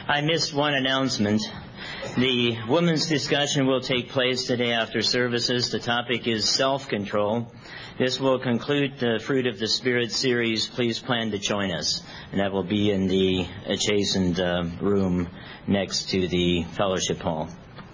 I missed one announcement. The women's discussion will take place today after services. The topic is self-control. This will conclude the Fruit of the Spirit series. Please plan to join us. And that will be in the adjacent room next to the fellowship hall.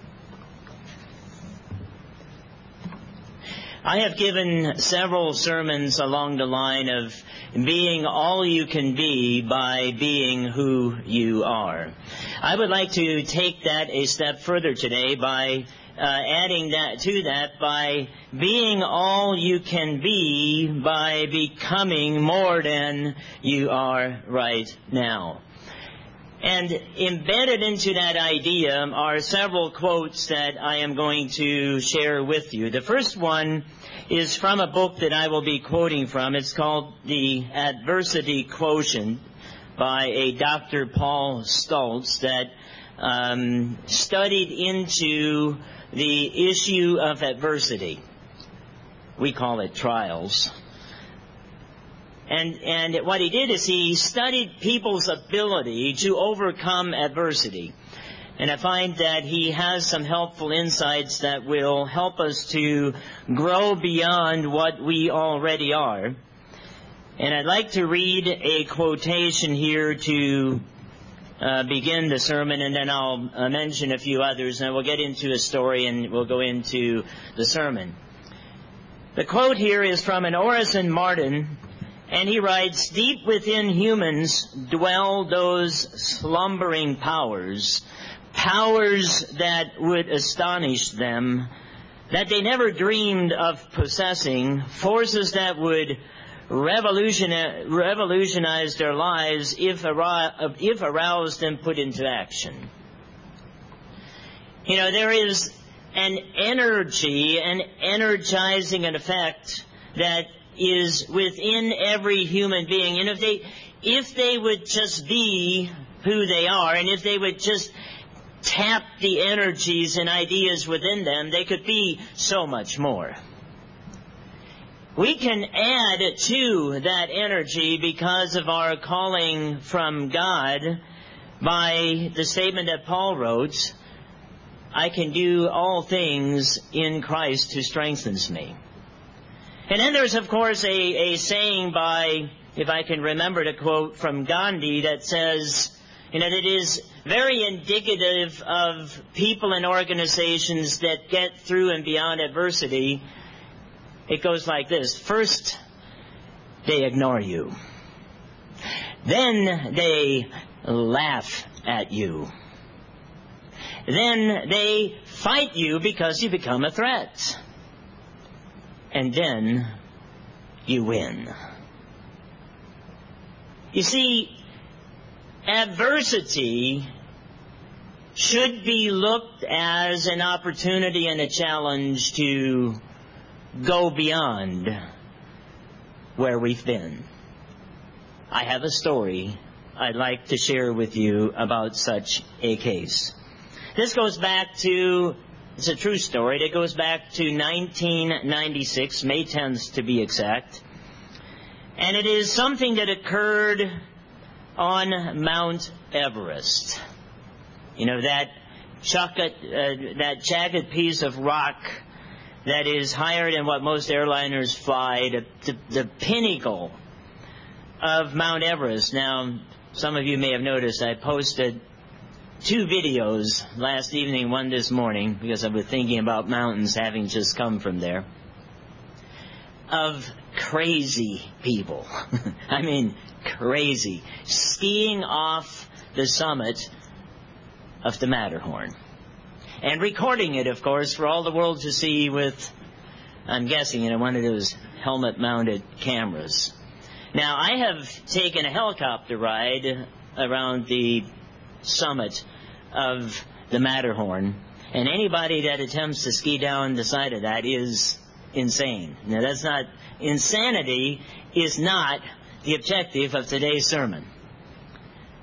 I have given several sermons along the line of being all you can be by being who you are. I would like to take that a step further today by adding that to that by being all you can be by becoming more than you are right now. And embedded into that idea are several quotes that I am going to share with you. The first one is from a book that I will be quoting from. It's called The Adversity Quotient by a Dr. Paul Stultz that studied into the issue of adversity. We call it trials. And what he did is he studied people's ability to overcome adversity. And I find that he has some helpful insights that will help us to grow beyond what we already are. And I'd like to read a quotation here to begin the sermon, and then I'll mention a few others, and we'll get into a story and we'll go into the sermon. The quote here is from an Orison Martin. And he writes, "Deep within humans dwell those slumbering powers, powers that would astonish them, that they never dreamed of possessing, forces that would revolutionize their lives if aroused and put into action." You know, there is an energy, an energizing effect that is within every human being. And if they would just be who they are, and if they would just tap the energies and ideas within them, they could be so much more. We can add to that energy because of our calling from God by the statement that Paul wrote, "I can do all things in Christ who strengthens me." And then there's, of course, a saying by, if I can remember to quote, from Gandhi that says, that it is very indicative of people and organizations that get through and beyond adversity. It goes like this. First, they ignore you. Then they laugh at you. Then they fight you because you become a threat. And then you win. You see, adversity should be looked as an opportunity and a challenge to go beyond where we've been. I have a story I'd like to share with you about such a case. This goes back to, it's a true story, that goes back to 1996, May 10th to be exact. And it is something that occurred on Mount Everest. That jagged piece of rock that is higher than what most airliners fly, the pinnacle of Mount Everest. Now, some of you may have noticed I posted 2 videos last evening, one this morning, because I was thinking about mountains having just come from there, of crazy people. I mean, crazy. Skiing off the summit of the Matterhorn. And recording it, of course, for all the world to see with, I'm guessing, one of those helmet-mounted cameras. Now, I have taken a helicopter ride around the summit of the Matterhorn, and anybody that attempts to ski down the side of that is insane. Now, insanity is not the objective of today's sermon.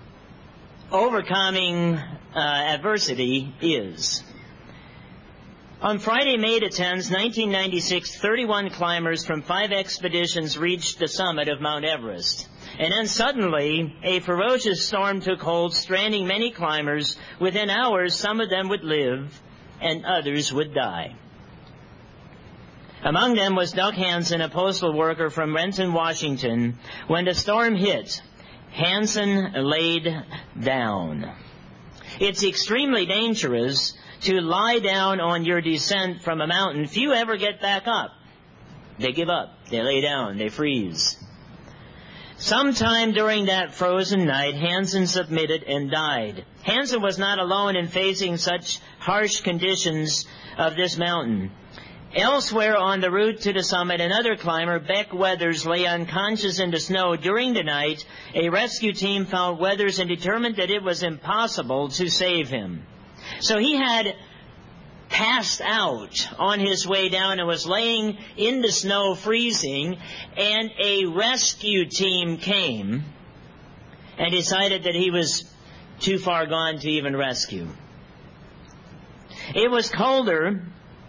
Overcoming adversity is. On Friday, May 10th, 1996, 31 climbers from 5 expeditions reached the summit of Mount Everest. And then suddenly, a ferocious storm took hold, stranding many climbers. Within hours, some of them would live, and others would die. Among them was Doug Hansen, a postal worker from Renton, Washington. When the storm hit, Hansen laid down. It's extremely dangerous to lie down on your descent from a mountain. Few ever get back up. They give up. They lay down. They freeze. Sometime during that frozen night, Hansen submitted and died. Hansen was not alone in facing such harsh conditions of this mountain. Elsewhere on the route to the summit, another climber, Beck Weathers, lay unconscious in the snow. During the night, a rescue team found Weathers and determined that it was impossible to save him. So he had passed out on his way down and was laying in the snow freezing, and a rescue team came and decided that he was too far gone to even rescue. It was colder.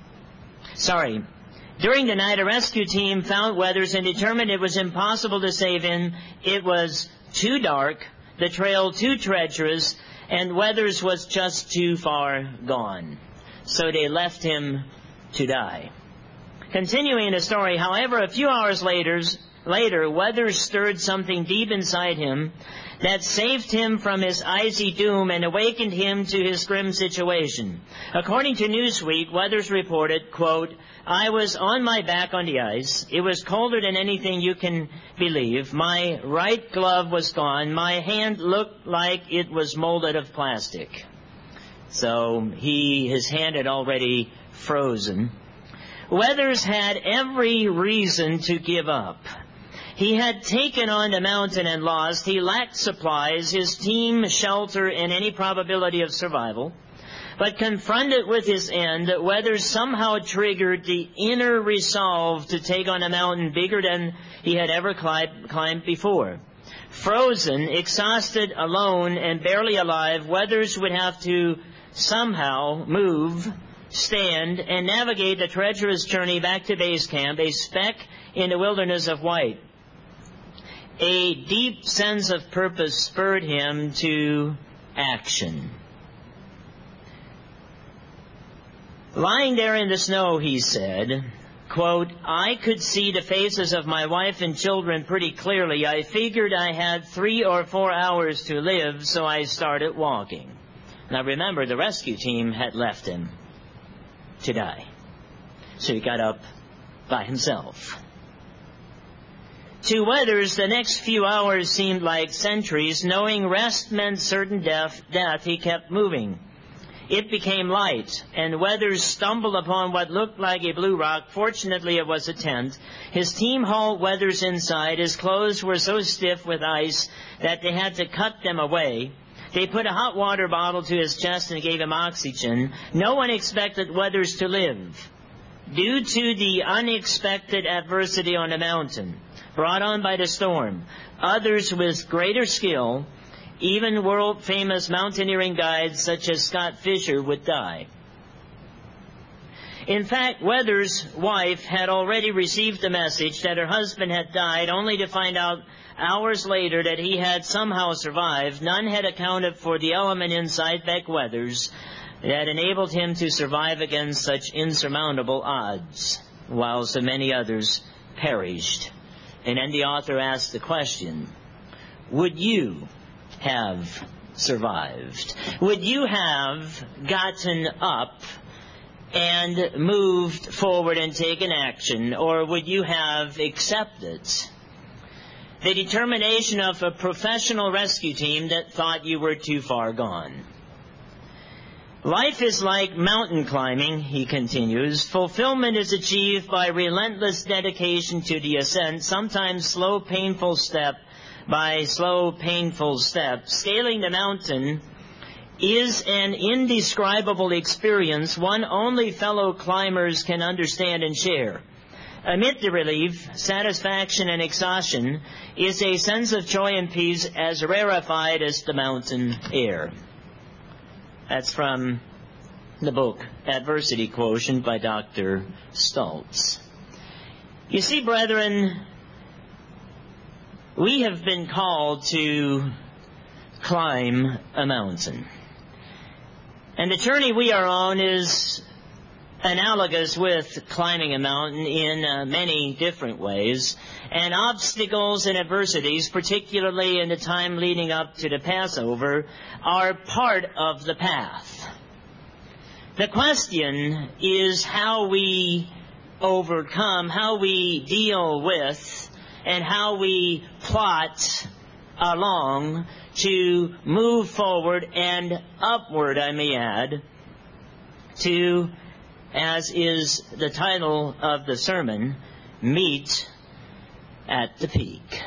During the night, a rescue team found Weathers and determined it was impossible to save him. It was too dark, the trail too treacherous, and Weathers was just too far gone. So they left him to die. Continuing the story, however, a few hours later, Weathers stirred something deep inside him that saved him from his icy doom and awakened him to his grim situation. According to Newsweek, Weathers reported, quote, "I was on my back on the ice. It was colder than anything you can believe. My right glove was gone. My hand looked like it was molded of plastic." So his hand had already frozen. Weathers had every reason to give up. He had taken on the mountain and lost. He lacked supplies, his team shelter, and any probability of survival. But confronted with his end, Weathers somehow triggered the inner resolve to take on a mountain bigger than he had ever climbed before. Frozen, exhausted, alone, and barely alive, Weathers would have to somehow move, stand, and navigate the treacherous journey back to base camp, a speck in the wilderness of white. A deep sense of purpose spurred him to action. Lying there in the snow, he said, quote, "I could see the faces of my wife and children pretty clearly. I figured I had 3 or 4 hours to live, so I started walking." Now remember, the rescue team had left him to die. So he got up by himself. To Weathers, the next few hours seemed like centuries. Knowing rest meant certain death, he kept moving. It became light, and Weathers stumbled upon what looked like a blue rock. Fortunately, it was a tent. His team hauled Weathers inside. His clothes were so stiff with ice that they had to cut them away. They put a hot water bottle to his chest and gave him oxygen. No one expected Weathers to live. Due to the unexpected adversity on the mountain, brought on by the storm, others with greater skill, even world-famous mountaineering guides such as Scott Fisher, would die. In fact, Weathers' wife had already received the message that her husband had died, only to find out hours later that he had somehow survived. None had accounted for the element inside Beck Weathers that enabled him to survive against such insurmountable odds, while so many others perished. And then the author asked the question, would you have survived? Would you have gotten up and moved forward and taken action, or would you have accepted the determination of a professional rescue team that thought you were too far gone? Life is like mountain climbing, he continues. Fulfillment is achieved by relentless dedication to the ascent, sometimes slow, painful step by slow, painful step. Scaling the mountain is an indescribable experience one only fellow climbers can understand and share. Amid the relief, satisfaction, and exhaustion is a sense of joy and peace as rarefied as the mountain air. That's from the book Adversity Quotient by Dr. Stultz. You see, brethren, we have been called to climb a mountain. And the journey we are on is analogous with climbing a mountain in many different ways. And obstacles and adversities, particularly in the time leading up to the Passover, are part of the path. The question is how we overcome, how we deal with, and how we plot along to move forward and upward, I may add, to, as is the title of the sermon, meet at the peak.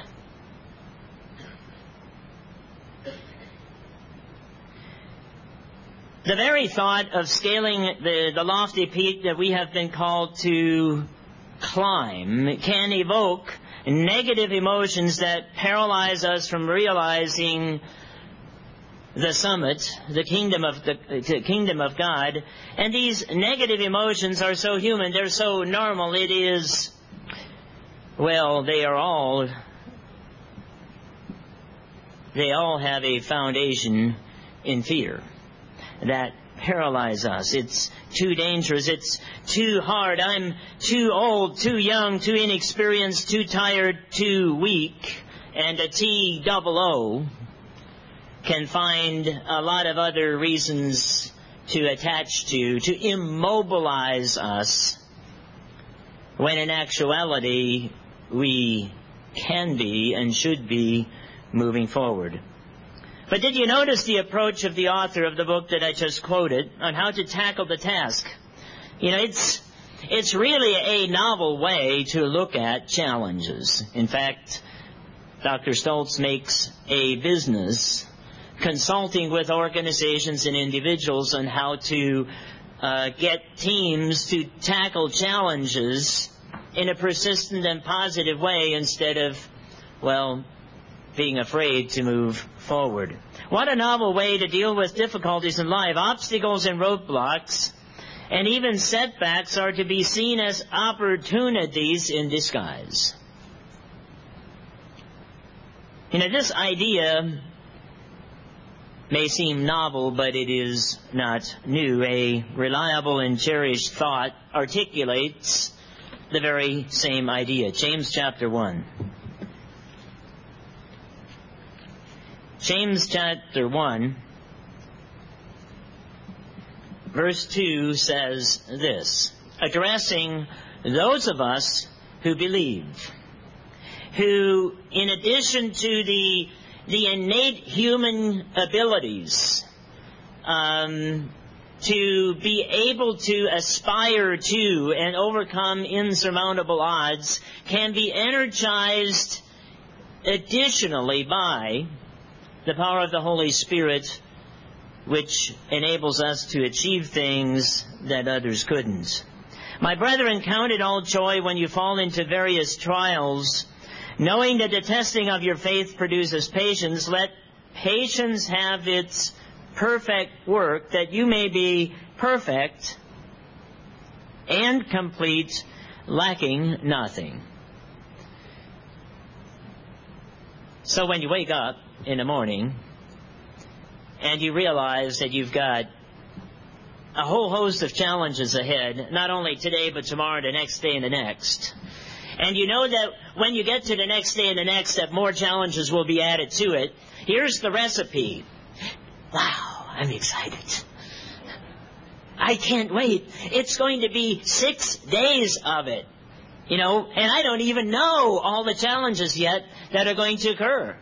The very thought of scaling the lofty peak that we have been called to climb can evoke negative emotions that paralyze us from realizing the summit, the kingdom of God. And these negative emotions are so human, they're so normal. It is, well, they all have a foundation in fear that paralyze us. It's too dangerous. It's too hard. I'm too old, too young, too inexperienced, too tired, too weak. And a TOO can find a lot of other reasons to attach to immobilize us, when in actuality we can be and should be moving forward. But did you notice the approach of the author of the book that I just quoted on how to tackle the task? You know, it's really a novel way to look at challenges. In fact, Dr. Stultz makes a business consulting with organizations and individuals on how to get teams to tackle challenges in a persistent and positive way instead of, well, being afraid to move forward. What a novel way to deal with difficulties in life. Obstacles and roadblocks and even setbacks are to be seen as opportunities in disguise. You know, this idea may seem novel, but it is not new. A reliable and cherished thought articulates the very same idea. James chapter 1. James chapter 1, verse 2 says this, addressing those of us who believe, who, in addition to the innate human abilities to be able to aspire to and overcome insurmountable odds, can be energized additionally by the power of the Holy Spirit, which enables us to achieve things that others couldn't. My brethren, count it all joy when you fall into various trials, knowing that the testing of your faith produces patience. Let patience have its perfect work, that you may be perfect and complete, lacking nothing. So when you wake up in the morning and you realize that you've got a whole host of challenges ahead, not only today but tomorrow, the next day, and the next, and you know that when you get to the next day and the next, that more challenges will be added to it, here's the recipe. Wow, I'm excited. I can't wait. It's going to be 6 days of it. You know, and I don't even know all the challenges yet that are going to occur.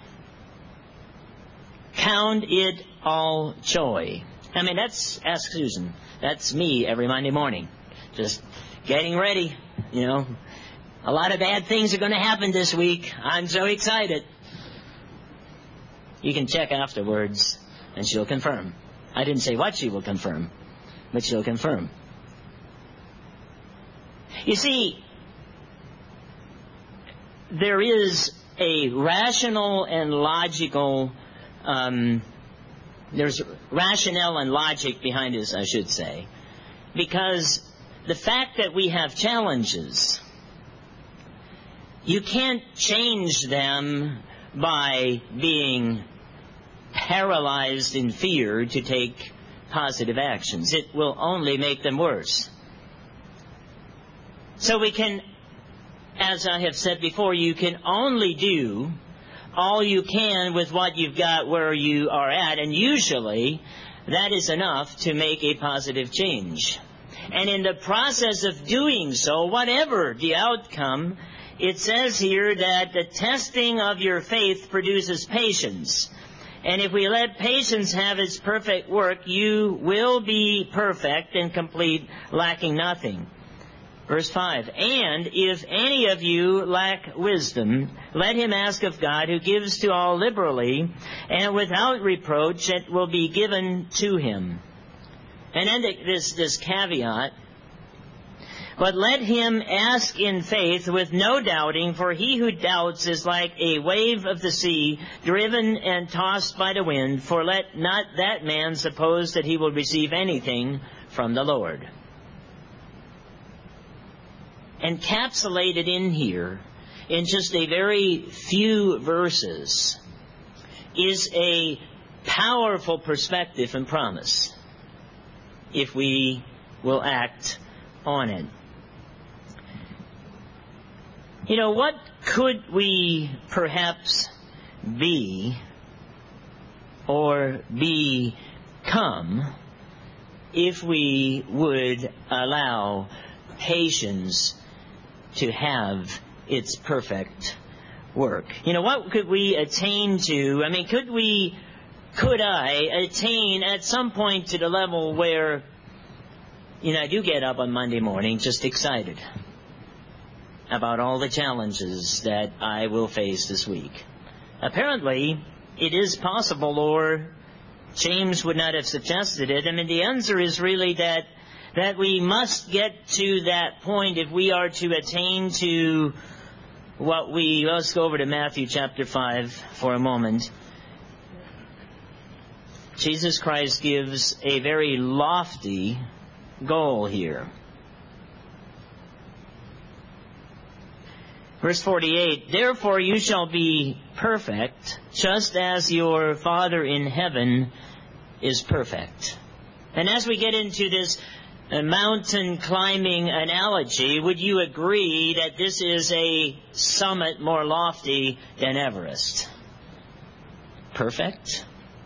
Count it all joy. I mean, ask Susan. That's me every Monday morning. Just getting ready, you know. A lot of bad things are going to happen this week. I'm so excited. You can check afterwards, and she'll confirm. I didn't say what she will confirm, but she'll confirm. You see, there is a rational and logical There's rationale and logic behind this, I should say. Because the fact that we have challenges, you can't change them by being paralyzed in fear to take positive actions. It will only make them worse. So we can, as I have said before, you can only do all you can with what you've got where you are at, and usually that is enough to make a positive change. And in the process of doing so, whatever the outcome, it says here that the testing of your faith produces patience. And if we let patience have its perfect work, you will be perfect and complete, lacking nothing. Verse 5, and if any of you lack wisdom, let him ask of God, who gives to all liberally, and without reproach it will be given to him. And then this caveat, but let him ask in faith with no doubting, for he who doubts is like a wave of the sea, driven and tossed by the wind. For let not that man suppose that he will receive anything from the Lord. Encapsulated in here, in just a very few verses, is a powerful perspective and promise, if we will act on it. You know, what could we perhaps be or become if we would allow patience to have its perfect work? You know, what could we attain to? I mean, could I attain at some point to the level where, you know, I do get up on Monday morning just excited about all the challenges that I will face this week? Apparently, it is possible, or James would not have suggested it. I mean, the answer is really that we must get to that point if we are to attain to let's go over to Matthew chapter 5 for a moment. Jesus Christ gives a very lofty goal here. Verse 48, therefore you shall be perfect, just as your Father in heaven is perfect. And as we get into this mountain climbing analogy, would you agree that this is a summit more lofty than Everest? Perfect?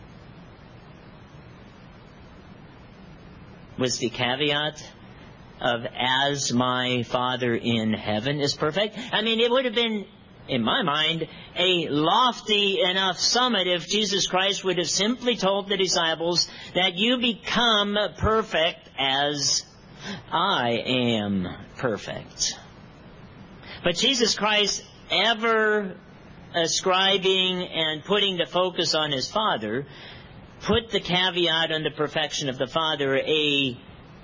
Was the caveat of as my Father in heaven is perfect? I mean, it would have been, in my mind, a lofty enough summit if Jesus Christ would have simply told the disciples that you become perfect as I am perfect. But Jesus Christ, ever ascribing and putting the focus on his Father, put the caveat on the perfection of the Father, a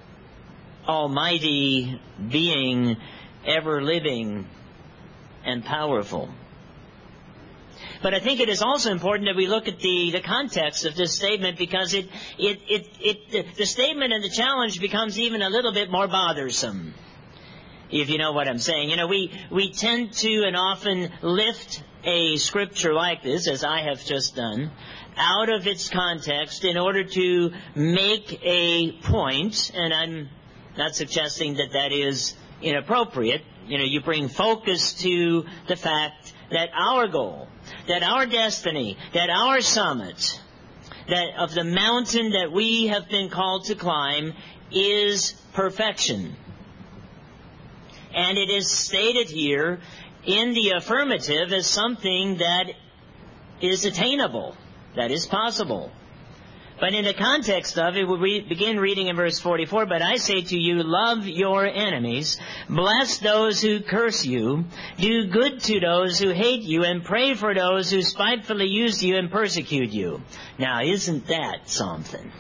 almighty being, ever living and powerful. But I think it is also important that we look at the context of this statement, because the statement and the challenge becomes even a little bit more bothersome, if you know what I'm saying. You know, we tend to and often lift a scripture like this, as I have just done, out of its context in order to make a point, and I'm not suggesting that is inappropriate. You know, you bring focus to the fact that our goal, that our destiny, that our summit, that of the mountain that we have been called to climb is perfection. And it is stated here in the affirmative as something that is attainable, that is possible. But in the context of it, we begin reading in verse 44, but I say to you, love your enemies, bless those who curse you, do good to those who hate you, and pray for those who spitefully use you and persecute you. Now, isn't that something?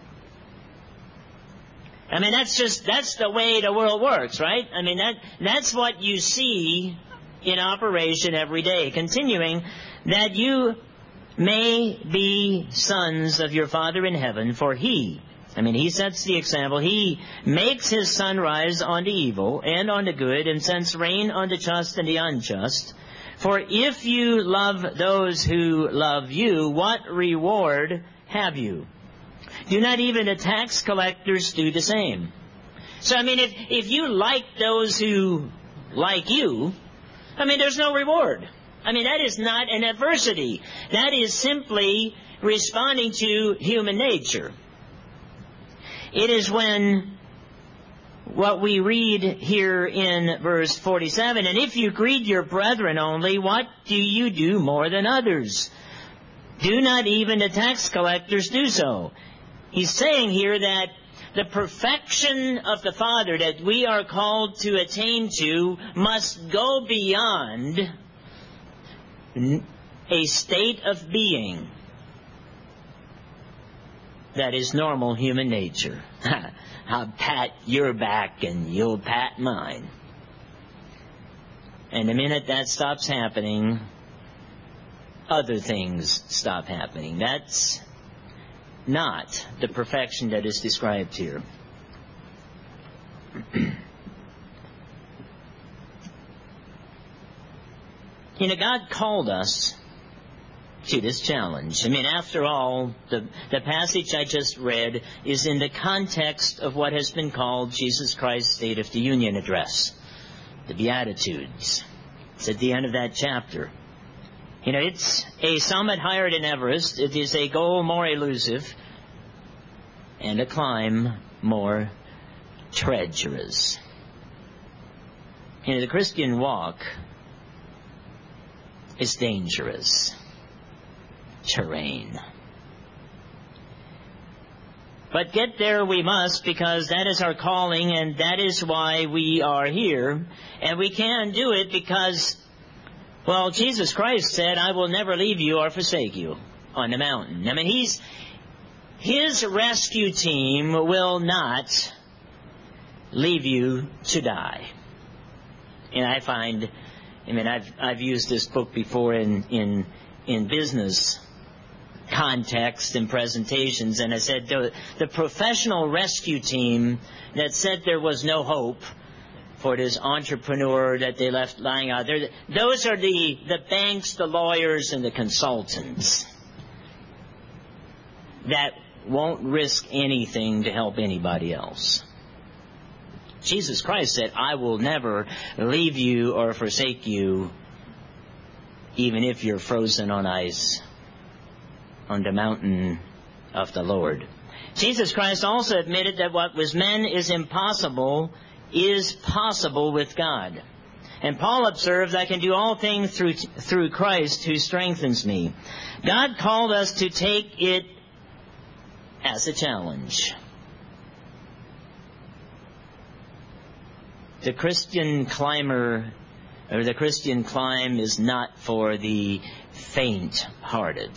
I mean, that's the way the world works, right? I mean, that's what you see in operation every day. Continuing, that you may be sons of your Father in heaven, for he sets the example. He makes his sun rise on the evil and on the good, and sends rain on the just and the unjust. For if you love those who love you, what reward have you? Do not even the tax collectors do the same? So, if you like those who like you, there's no reward. That is not an adversity. That is simply responding to human nature. It is when what we read here in verse 47, and if you greet your brethren only, what do you do more than others? Do not even the tax collectors do so? He's saying here that the perfection of the Father that we are called to attain to must go beyond a state of being that is normal human nature. I'll pat your back and you'll pat mine. And the minute that stops happening, other things stop happening. That's not the perfection that is described here. God called us to this challenge. After all, the passage I just read is in the context of what has been called Jesus Christ's State of the Union Address, the Beatitudes. It's at the end of that chapter. It's a summit higher than Everest. It is a goal more elusive and a climb more treacherous. The Christian walk is dangerous terrain. But get there we must, because that is our calling, and that is why we are here. And we can do it because, Jesus Christ said, I will never leave you or forsake you on the mountain. His rescue team will not leave you to die. And I find, I've used this book before in business context and presentations, and I said the professional rescue team that said there was no hope for this entrepreneur that they left lying out there, those are the banks, the lawyers, and the consultants that won't risk anything to help anybody else. Jesus Christ said, I will never leave you or forsake you, even if you're frozen on ice on the mountain of the Lord. Jesus Christ also admitted that what with men is impossible is possible with God. And Paul observed, I can do all things through Christ who strengthens me. God called us to take it as a challenge. The Christian climber, or the Christian climb, is not for the faint-hearted.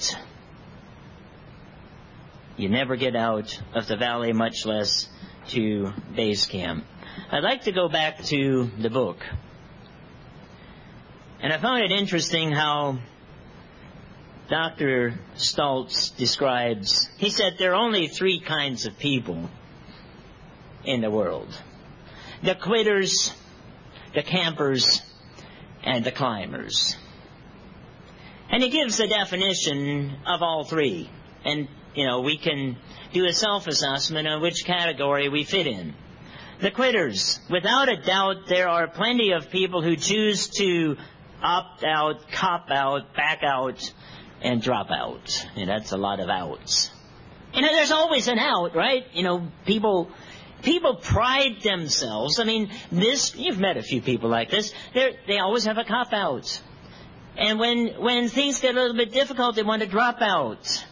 You never get out of the valley, much less to base camp. I'd like to go back to the book. And I found it interesting how Dr. Stoltz describes, he said there are only three kinds of people in the world: the quitters, the campers, and the climbers. And he gives a definition of all three. And, we can do a self-assessment on which category we fit in. The quitters. Without a doubt, there are plenty of people who choose to opt out, cop out, back out, and drop out. And that's a lot of outs. There's always an out, right? People pride themselves. You've met a few people like this. They always have a cop out. And when things get a little bit difficult, they want to drop out.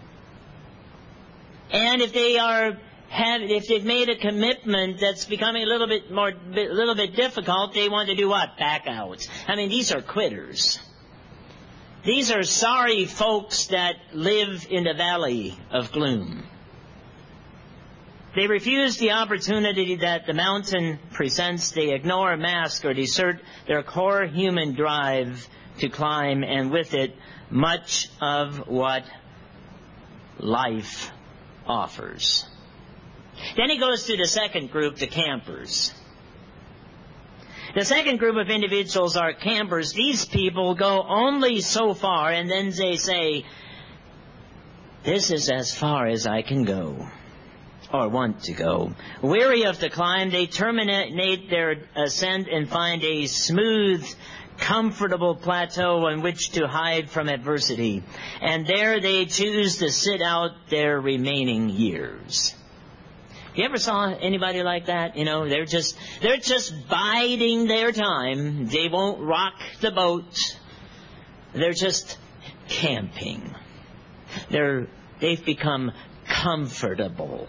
And if they've made a commitment that's becoming a little bit difficult, they want to do what? Back out. These are quitters. These are sorry folks that live in the valley of gloom. They refuse the opportunity that the mountain presents. They ignore, mask, or desert their core human drive to climb, and with it, much of what life offers. Then he goes to the second group, the campers. The second group of individuals are campers. These people go only so far, and then they say, "This is as far as I can go, or want to go." Weary of the climb, they terminate their ascent and find a smooth, comfortable plateau on which to hide from adversity. And there they choose to sit out their remaining years. You ever saw anybody like that? You know, they're just biding their time. They won't rock the boat. They're just camping. They've become comfortable.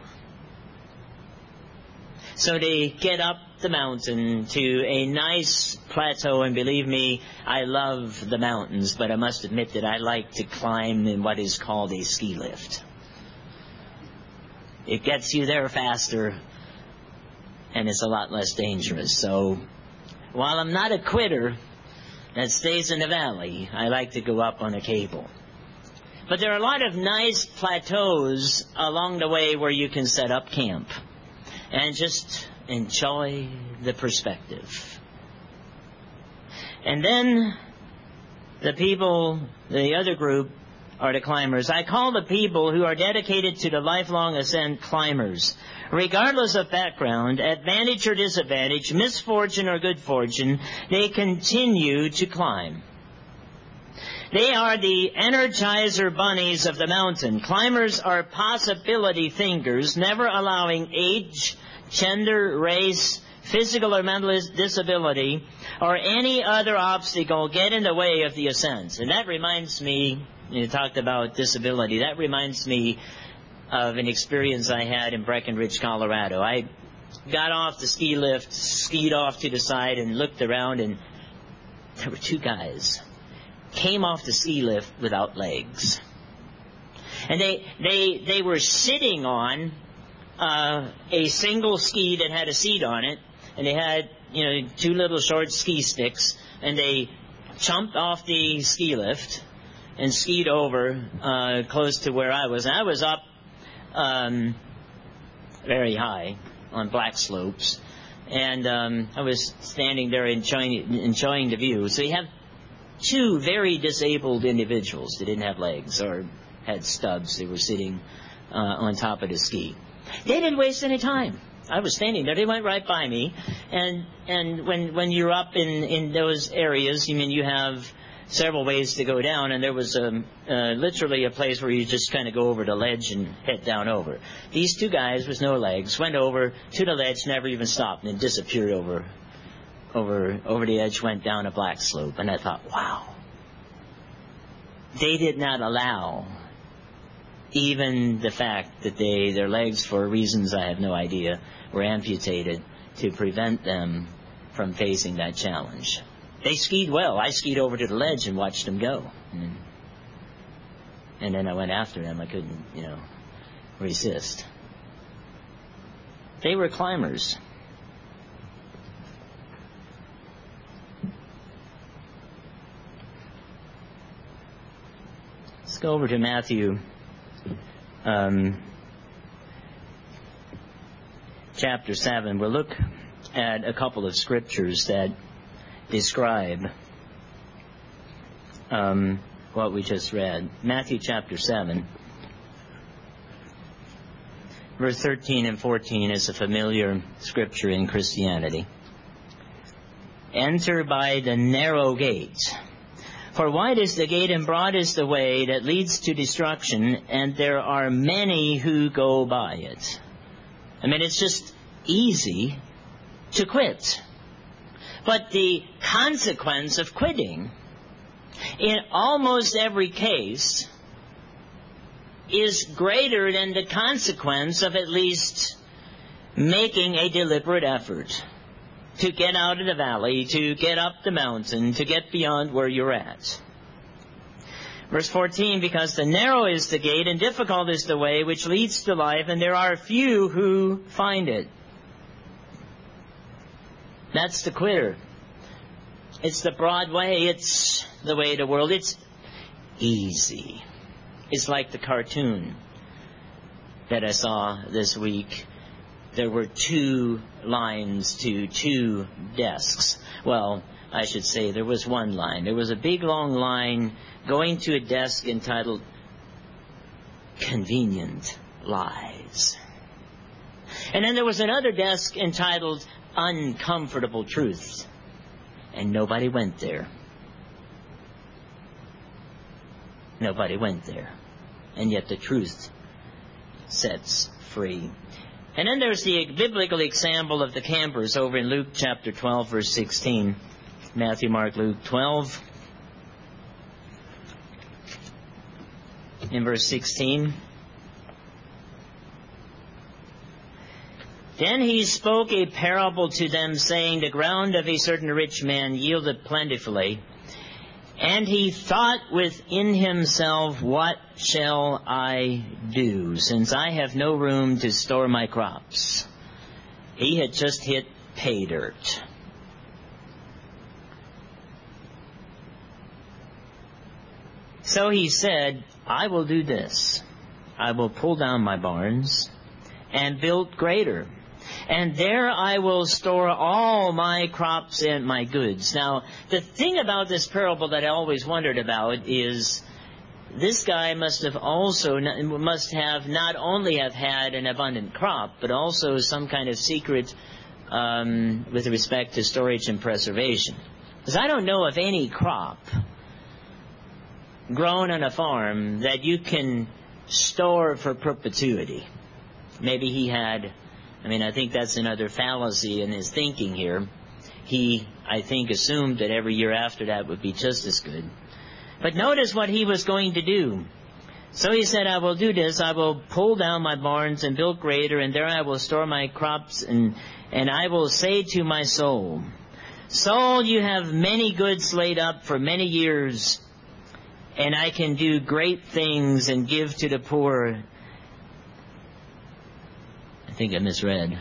So they get up the mountain to a nice plateau, and believe me, I love the mountains, but I must admit that I like to climb in what is called a ski lift. It gets you there faster, and it's a lot less dangerous. So, while I'm not a quitter that stays in the valley, I like to go up on a cable. But there are a lot of nice plateaus along the way where you can set up camp and just enjoy the perspective. And then the other group, are the climbers. I call the people who are dedicated to the lifelong ascent climbers. Regardless of background, advantage or disadvantage, misfortune or good fortune, they continue to climb. They are the energizer bunnies of the mountain. Climbers are possibility thinkers, never allowing age, gender, race, physical or mental disability, or any other obstacle get in the way of the ascent. And that reminds me, you talked about disability, that reminds me of an experience I had in Breckenridge, Colorado. I got off the ski lift, skied off to the side, and looked around, and there were two guys. Came off the ski lift without legs. And they were sitting on a single ski that had a seat on it, and they had, two little short ski sticks, and they jumped off the ski lift and skied over close to where I was. And I was up very high on black slopes, and I was standing there enjoying the view. So you have two very disabled individuals that didn't have legs or had stubs. They were sitting on top of the ski. They didn't waste any time. I was standing there. They went right by me. And when you're up in those areas, you have several ways to go down, and there was literally a place where you just kind of go over the ledge and head down over. These two guys with no legs went over to the ledge, never even stopped, and disappeared over the edge, went down a black slope. And I thought, wow. They did not allow even the fact that their legs, for reasons I have no idea, were amputated to prevent them from facing that challenge. They skied well. I skied over to the ledge and watched them go. And then I went after them. I couldn't, resist. They were climbers. Let's go over to Matthew chapter 7. We'll look at a couple of scriptures that describe what we just read. Matthew chapter 7, verse 13 and 14 is a familiar scripture in Christianity. Enter by the narrow gate. For wide is the gate and broad is the way that leads to destruction, and there are many who go by it. It's just easy to quit. But the consequence of quitting, in almost every case, is greater than the consequence of at least making a deliberate effort to get out of the valley, to get up the mountain, to get beyond where you're at. Verse 14, because the narrow is the gate and difficult is the way which leads to life, and there are few who find it. That's the quitter. It's the broad way. It's the way of the world. It's easy. It's like the cartoon that I saw this week. There were 2 lines to 2 desks. Well, I should say there was 1 line. There was a big long line going to a desk entitled Convenient Lies. And then there was another desk entitled Uncomfortable Truths. And nobody went there. Nobody went there. And yet the truth sets free. And then there's the biblical example of the campers over in Luke chapter 12, verse 16. Matthew, Mark, Luke 12. In verse 16. Then he spoke a parable to them, saying, the ground of a certain rich man yielded plentifully. And he thought within himself, what shall I do, since I have no room to store my crops? He had just hit pay dirt. So he said, I will do this. I will pull down my barns and build greater. And there I will store all my crops and my goods. Now, the thing about this parable that I always wondered about is this guy must have not only have had an abundant crop, but also some kind of secret with respect to storage and preservation. Because I don't know of any crop grown on a farm that you can store for perpetuity. Maybe he had... I think that's another fallacy in his thinking here. He, I think, assumed that every year after that would be just as good. But notice what he was going to do. So he said, I will do this. I will pull down my barns and build greater, and there I will store my crops, and I will say to my soul, soul, you have many goods laid up for many years, and I can do great things and give to the poor. I think I misread.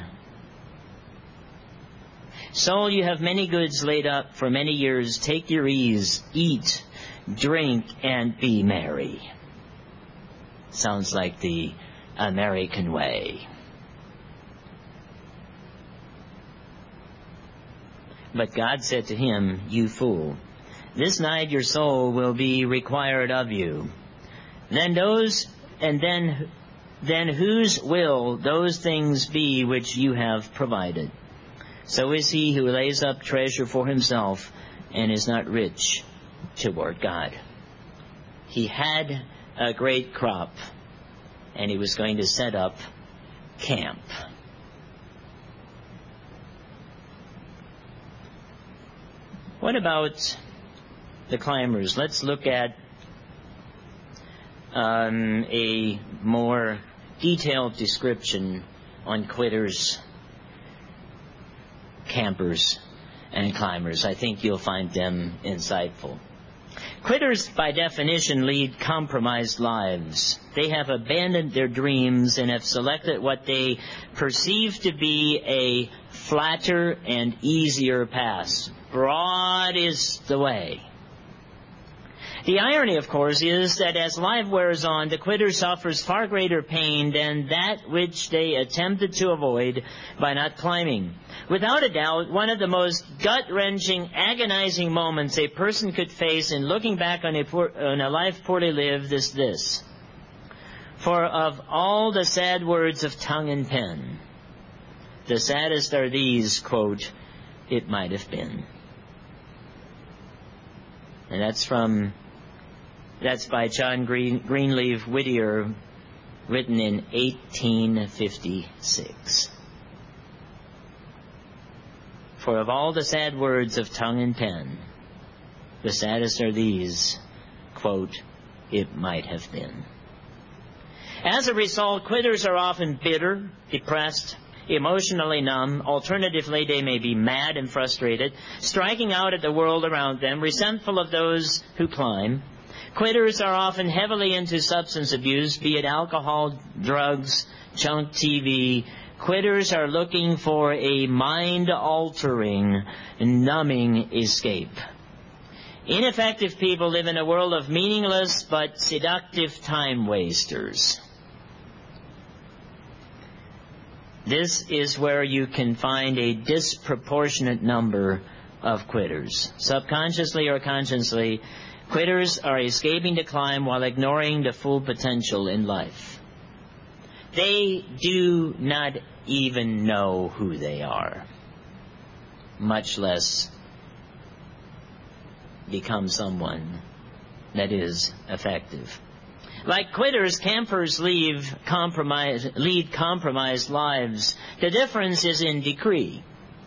Soul, you have many goods laid up for many years. Take your ease, eat, drink, and be merry. Sounds like the American way. But God said to him, you fool, this night your soul will be required of you. Then whose will those things be which you have provided? So is he who lays up treasure for himself and is not rich toward God. He had a great crop, and he was going to set up camp. What about the climbers? Let's look at a more detailed description on quitters, campers, and climbers. I think you'll find them insightful. Quitters, by definition, lead compromised lives. They have abandoned their dreams and have selected what they perceive to be a flatter and easier path. Broad is the way. The irony, of course, is that as life wears on, the quitter suffers far greater pain than that which they attempted to avoid by not climbing. Without a doubt, one of the most gut-wrenching, agonizing moments a person could face in looking back on a life poorly lived is this. For of all the sad words of tongue and pen, the saddest are these, quote, it might have been. And that's by John Greenleaf Whittier, written in 1856. For of all the sad words of tongue and pen, the saddest are these, quote, it might have been. As a result, quitters are often bitter, depressed, emotionally numb. Alternatively, they may be mad and frustrated, striking out at the world around them, resentful of those who climb, Quitters are often heavily into substance abuse, be it alcohol, drugs, junk TV. Quitters are looking for a mind-altering, numbing escape. Ineffective people live in a world of meaningless but seductive time wasters. This is where you can find a disproportionate number of quitters. Subconsciously or consciously, quitters are escaping to climb while ignoring the full potential in life. They do not even know who they are, much less become someone that is effective. Like quitters, campers lead compromised lives. The difference is in degree.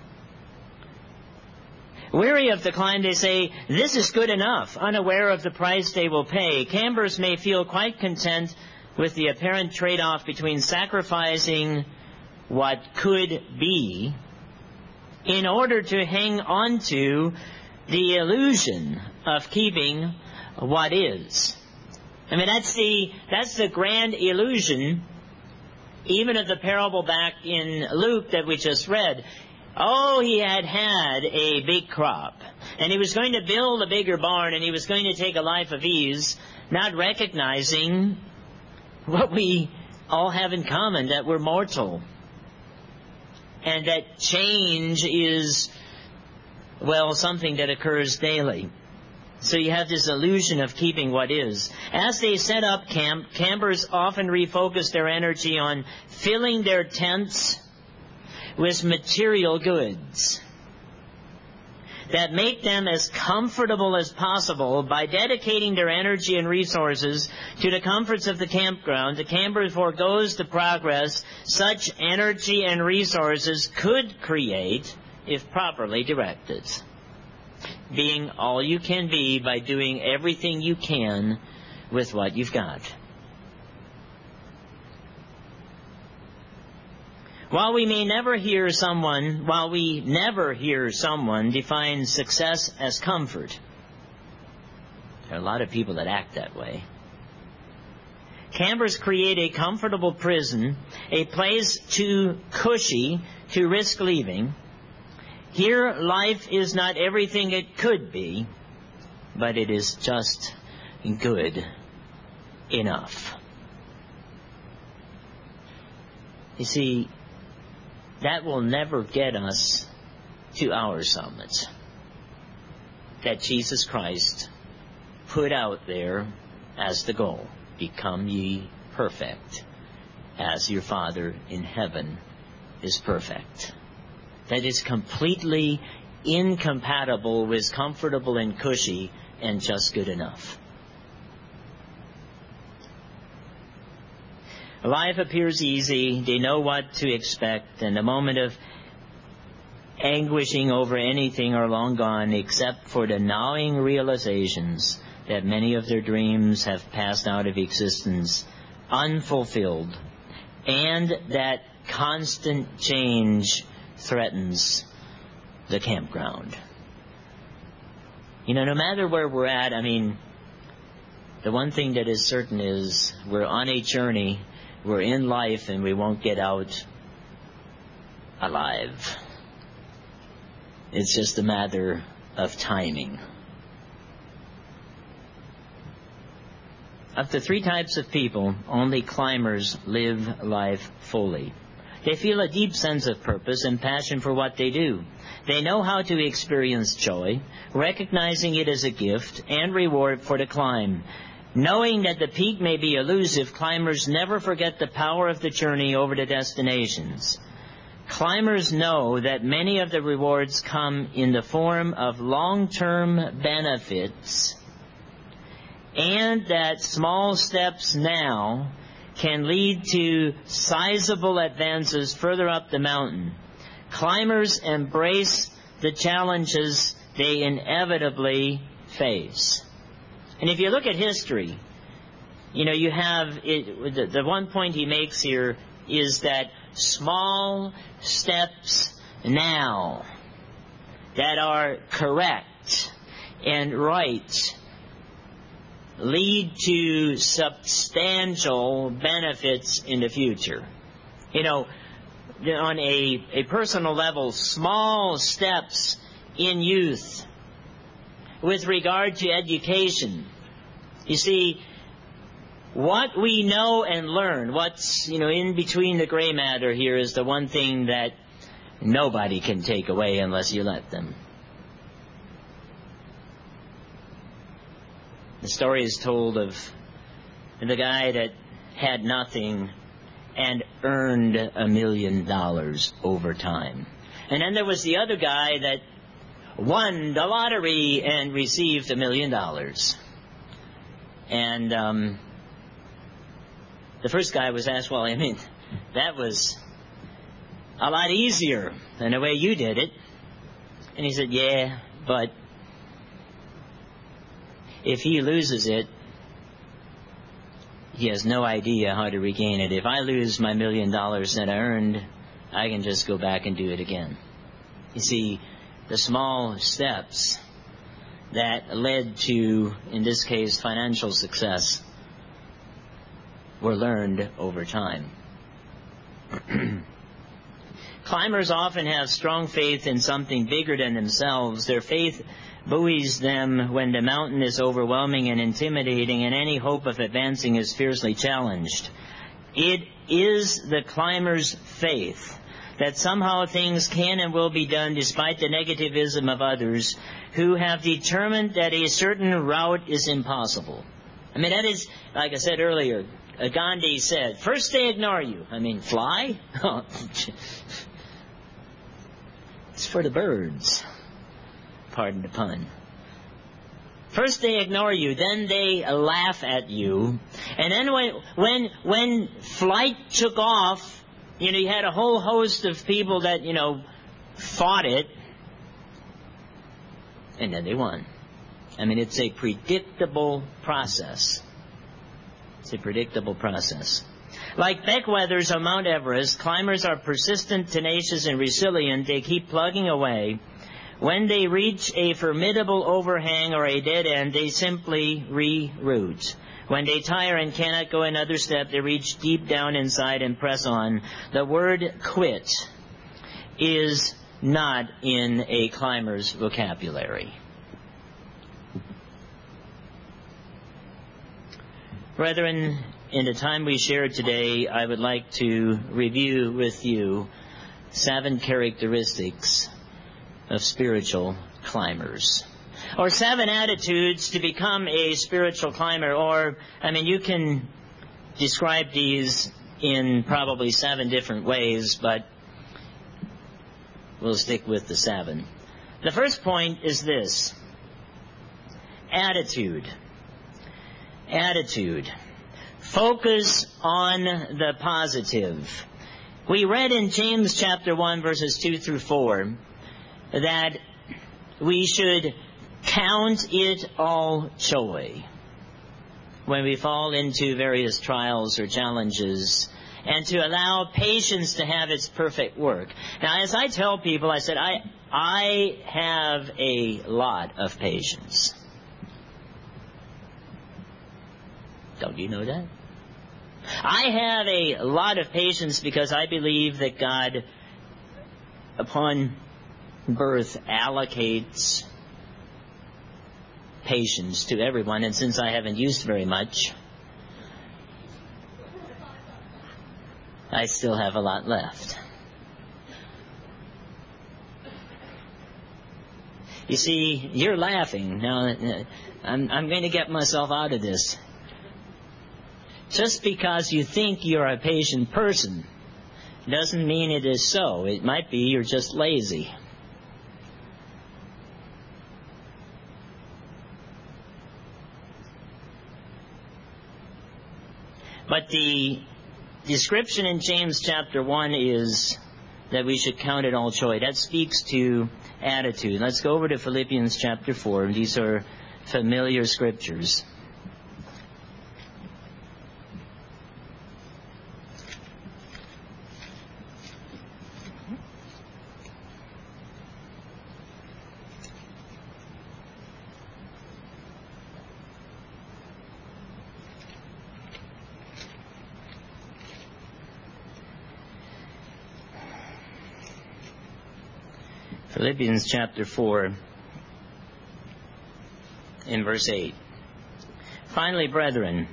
Weary of the climb, they say, "This is good enough," unaware of the price they will pay. Campers may feel quite content with the apparent trade-off between sacrificing what could be in order to hang on to the illusion of keeping what is. I mean, that's the grand illusion, even of the parable back in Luke that we just read. Oh, he had a big crop, and he was going to build a bigger barn, and he was going to take a life of ease, not recognizing what we all have in common, that we're mortal, and that change is, well, something that occurs daily. So you have this illusion of keeping what is. As they set up camp, campers often refocus their energy on filling their tents with material goods that make them as comfortable as possible. By dedicating their energy and resources to the comforts of the campground, the camper forgoes the progress such energy and resources could create if properly directed. Being all you can be by doing everything you can with what you've got. While we never hear someone define success as comfort, there are a lot of people that act that way. Campers create a comfortable prison, a place too cushy to risk leaving. Here, life is not everything it could be, but it is just good enough. You see, that will never get us to our summit that Jesus Christ put out there as the goal. Become ye perfect, as your Father in heaven is perfect. That is completely incompatible with comfortable and cushy and just good enough. Life appears easy. They know what to expect, and the moment of anguishing over anything are long gone, except for the gnawing realizations that many of their dreams have passed out of existence unfulfilled, and that constant change threatens the campground. You know, no matter where we're at, I mean, the one thing that is certain is we're on a journey, we're in life, and we won't get out alive. It's just a matter of timing. Of the three types of people, only climbers live life fully. They feel a deep sense of purpose and passion for what they do. They know how to experience joy, recognizing it as a gift and reward for the climb. Knowing that the peak may be elusive, climbers never forget the power of the journey over the destinations. Climbers know that many of the rewards come in the form of long-term benefits, and that small steps now can lead to sizable advances further up the mountain. Climbers embrace the challenges they inevitably face. And if you look at history, you know, you have the one point he makes here is that small steps now that are correct and right lead to substantial benefits in the future. You know, on a personal level, small steps in youth with regard to education. You see, what we know and learn, what's, in between the gray matter here is the one thing that nobody can take away unless you let them. The story is told of the guy that had nothing and earned $1 million over time. And then there was the other guy that won the lottery and received $1 million. And the first guy was asked, well, that was a lot easier than the way you did it. And he said, yeah, but if he loses it, he has no idea how to regain it. If I lose my $1 million that I earned, I can just go back and do it again. You see, the small steps that led to, in this case, financial success were learned over time. Climbers often have strong faith in something bigger than themselves. Their faith buoys them when the mountain is overwhelming and intimidating and any hope of advancing is fiercely challenged. It is the climber's faith that somehow things can and will be done despite the negativism of others who have determined that a certain route is impossible. That is, like I said earlier, Gandhi said, first they ignore you. Fly? It's for the birds. Pardon the pun. First they ignore you, then they laugh at you, and then when flight took off, you had a whole host of people that, fought it, and then they won. It's a predictable process. It's a predictable process. Like bellwethers on Mount Everest, climbers are persistent, tenacious, and resilient. They keep plugging away. When they reach a formidable overhang or a dead end, they simply reroute. When they tire and cannot go another step, they reach deep down inside and press on. The word quit is not in a climber's vocabulary. Brethren, in the time we share today, I would like to review with you 7 characteristics of spiritual climbers. Or 7 attitudes to become a spiritual climber. Or, you can describe these in probably 7 different ways, but we'll stick with the 7. The first point is this: attitude. Attitude. Focus on the positive. We read in James chapter 1, verses 2 through 4, that we should count it all joy when we fall into various trials or challenges, and to allow patience to have its perfect work. Now, as I tell people, I said, I have a lot of patience. Don't you know that? I have a lot of patience because I believe that God, upon birth, allocates patience to everyone, and since I haven't used very much, I still have a lot left. You see, you're laughing. Now, I'm going to get myself out of this. Just because you think you're a patient person doesn't mean it is so. It might be you're just lazy. But the description in James chapter 1 is that we should count it all joy. That speaks to attitude. Let's go over to Philippians chapter 4. These are familiar scriptures. Philippians chapter 4 in verse 8. Finally, brethren,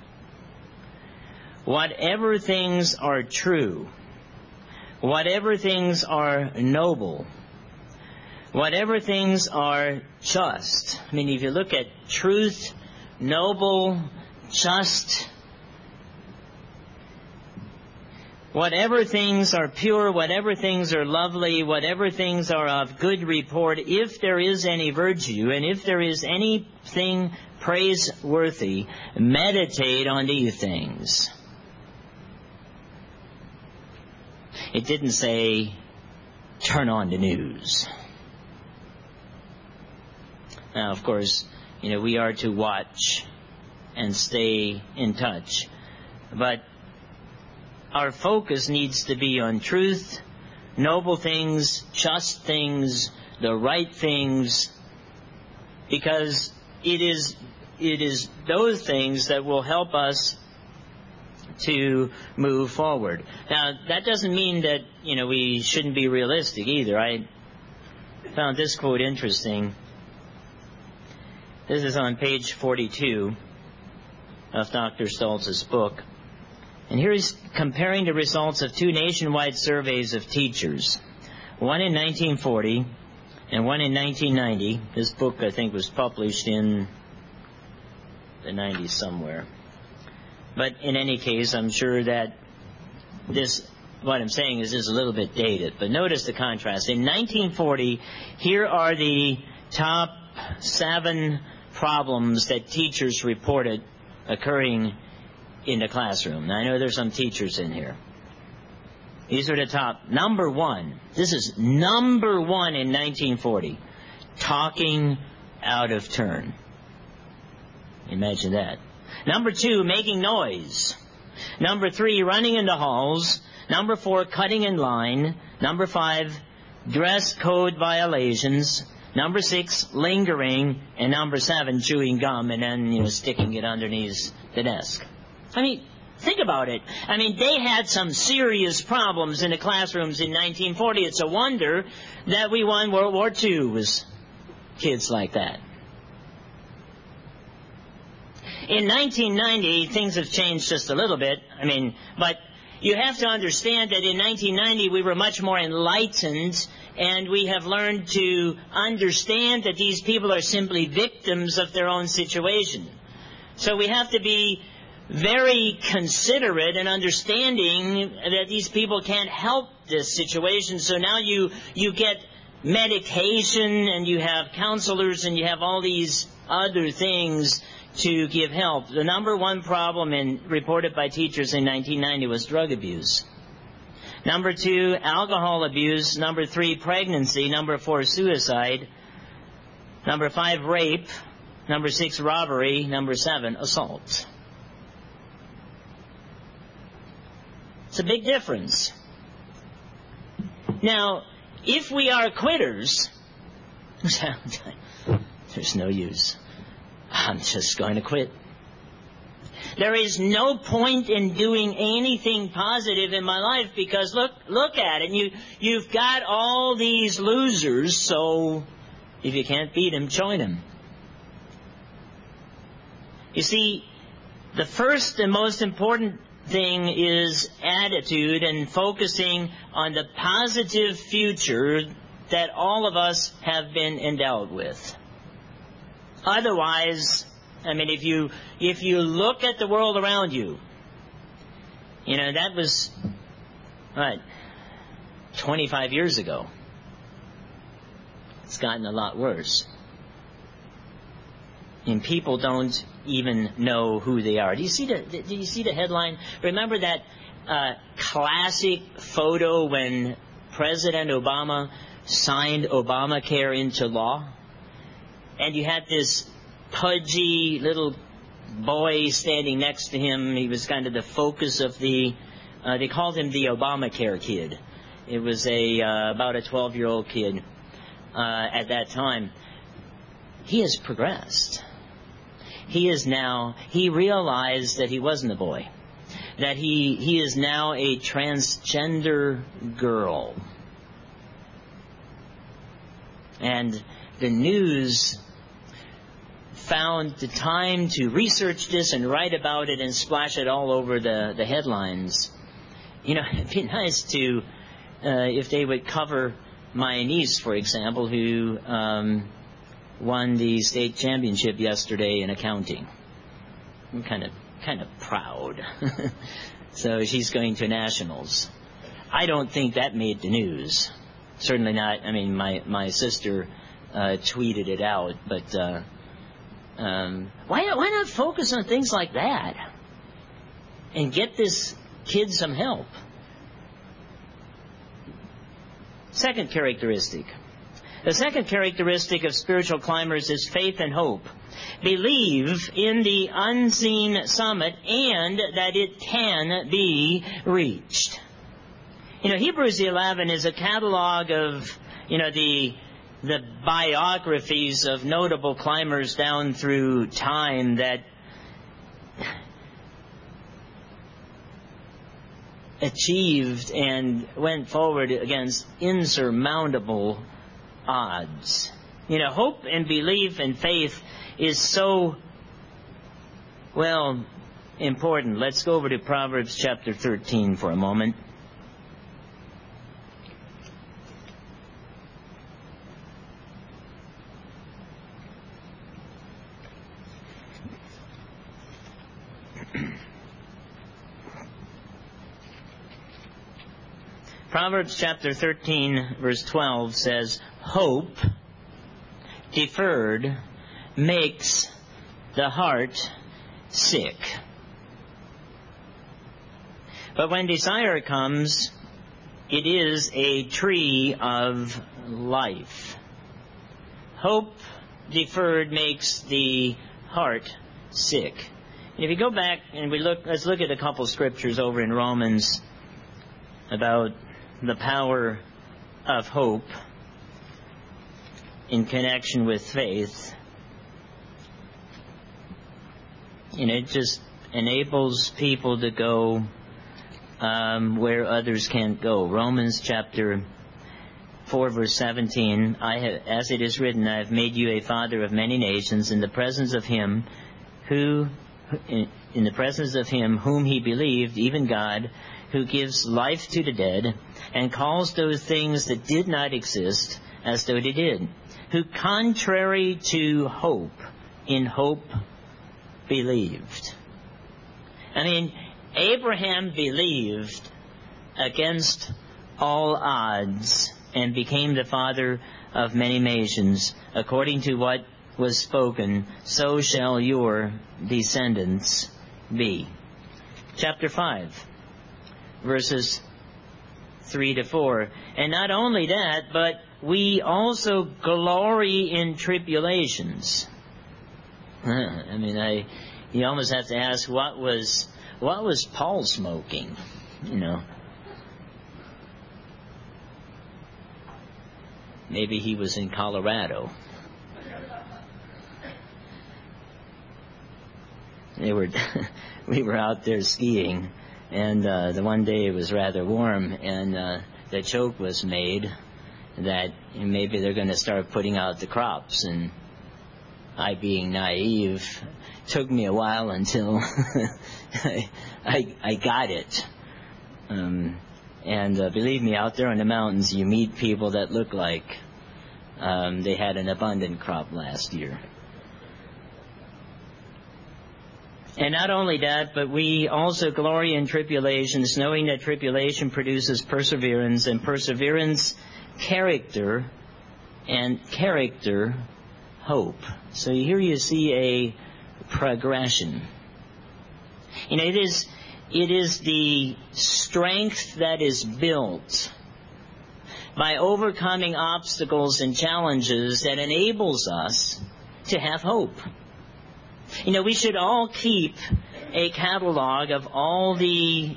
whatever things are true, whatever things are noble, whatever things are just. I mean, if you look at truth, noble, just, whatever things are pure, whatever things are lovely, whatever things are of good report, if there is any virtue, and if there is anything praiseworthy, meditate on these things. It didn't say, turn on the news. Now, of course, we are to watch and stay in touch. But our focus needs to be on truth, noble things, just things, the right things, because it is those things that will help us to move forward. Now, that doesn't mean that, we shouldn't be realistic either. I found this quote interesting. This is on page 42 of Dr. Stoltz's book. And here he's comparing the results of two nationwide surveys of teachers. One in 1940 and one in 1990. This book, I think, was published in the 90s somewhere. But in any case, I'm sure that what I'm saying is a little bit dated. But notice the contrast. In 1940, here are the top 7 problems that teachers reported occurring in the classroom. Now, I know there's some teachers in here. These are the top. Number 1. This is number 1 in 1940. Talking out of turn. Imagine that. Number 2, making noise. Number 3, running in the halls. Number 4, cutting in line. Number 5, dress code violations. Number 6, lingering. And number 7, chewing gum and then, sticking it underneath the desk. I mean, think about it. I mean, they had some serious problems in the classrooms in 1940. It's a wonder that we won World War II with kids like that. In 1990, things have changed just a little bit. But you have to understand that in 1990 we were much more enlightened, and we have learned to understand that these people are simply victims of their own situation. So we have to be very considerate and understanding that these people can't help this situation. So now you get medication, and you have counselors, and you have all these other things to give help. The number 1 problem reported by teachers in 1990 was drug abuse. Number 2, alcohol abuse. Number 3, pregnancy. Number 4, suicide. Number 5, rape. Number 6, robbery. Number 7, assault. It's a big difference. Now, if we are quitters, there's no use. I'm just going to quit. There is no point in doing anything positive in my life because look at it. You've got all these losers, so if you can't beat them, join them. You see, the first and most important thing is attitude and focusing on the positive future that all of us have been endowed with. Otherwise, if you look at the world around you, that was, 25 years ago. It's gotten a lot worse. And people don't even know who they are. Do you see the headline? Remember that classic photo when President Obama signed Obamacare into law? And you had this pudgy little boy standing next to him. He was kind of the focus of they called him the Obamacare kid. It was about a 12-year-old kid at that time. He has progressed. He realized that he wasn't a boy. That he is now a transgender girl. And the news found the time to research this and write about it and splash it all over the headlines. You know, it'd be nice to, if they would cover my niece, for example, who won the state championship yesterday in accounting. I'm kind of proud. So she's going to nationals. I don't think that made the news. Certainly not. I mean, my sister tweeted it out, but why not focus on things like that and get this kid some help? Second characteristic. The second characteristic of spiritual climbers is faith and hope. Believe in the unseen summit and that it can be reached. You know, Hebrews 11 is a catalog of, the biographies of notable climbers down through time that achieved and went forward against insurmountable odds. You know, hope and belief and faith is so, important. Let's go over to Proverbs chapter 13 for a moment. Proverbs chapter 13, verse 12 says, "Hope deferred makes the heart sick. But when desire comes, it is a tree of life." Hope deferred makes the heart sick. And if you go back and let's look at a couple scriptures over in Romans about the power of hope in connection with faith. It just enables people to go where others can't go. Romans chapter 4, verse 17, as it is written, "I have made you a father of many nations in the presence of him whom he believed, even God, who gives life to the dead and calls those things that did not exist as though they did, who contrary to hope, in hope believed." I mean, Abraham believed against all odds and became the father of many nations. According to what was spoken, so shall your descendants be. Chapter 5. Verses 3 to 4. "And not only that, but we also glory in tribulations." You almost have to ask, what was Paul smoking? Maybe he was in Colorado. We were out there skiing. And the one day it was rather warm, and the joke was made that maybe they're going to start putting out the crops. And I, being naive, took me a while until I got it. And believe me, out there in the mountains, you meet people that look like they had an abundant crop last year. And not only that, but we also glory in tribulations, knowing that tribulation produces perseverance, and perseverance, character, and character, hope. So here you see a progression. It is the strength that is built by overcoming obstacles and challenges that enables us to have hope. We should all keep a catalog of all the,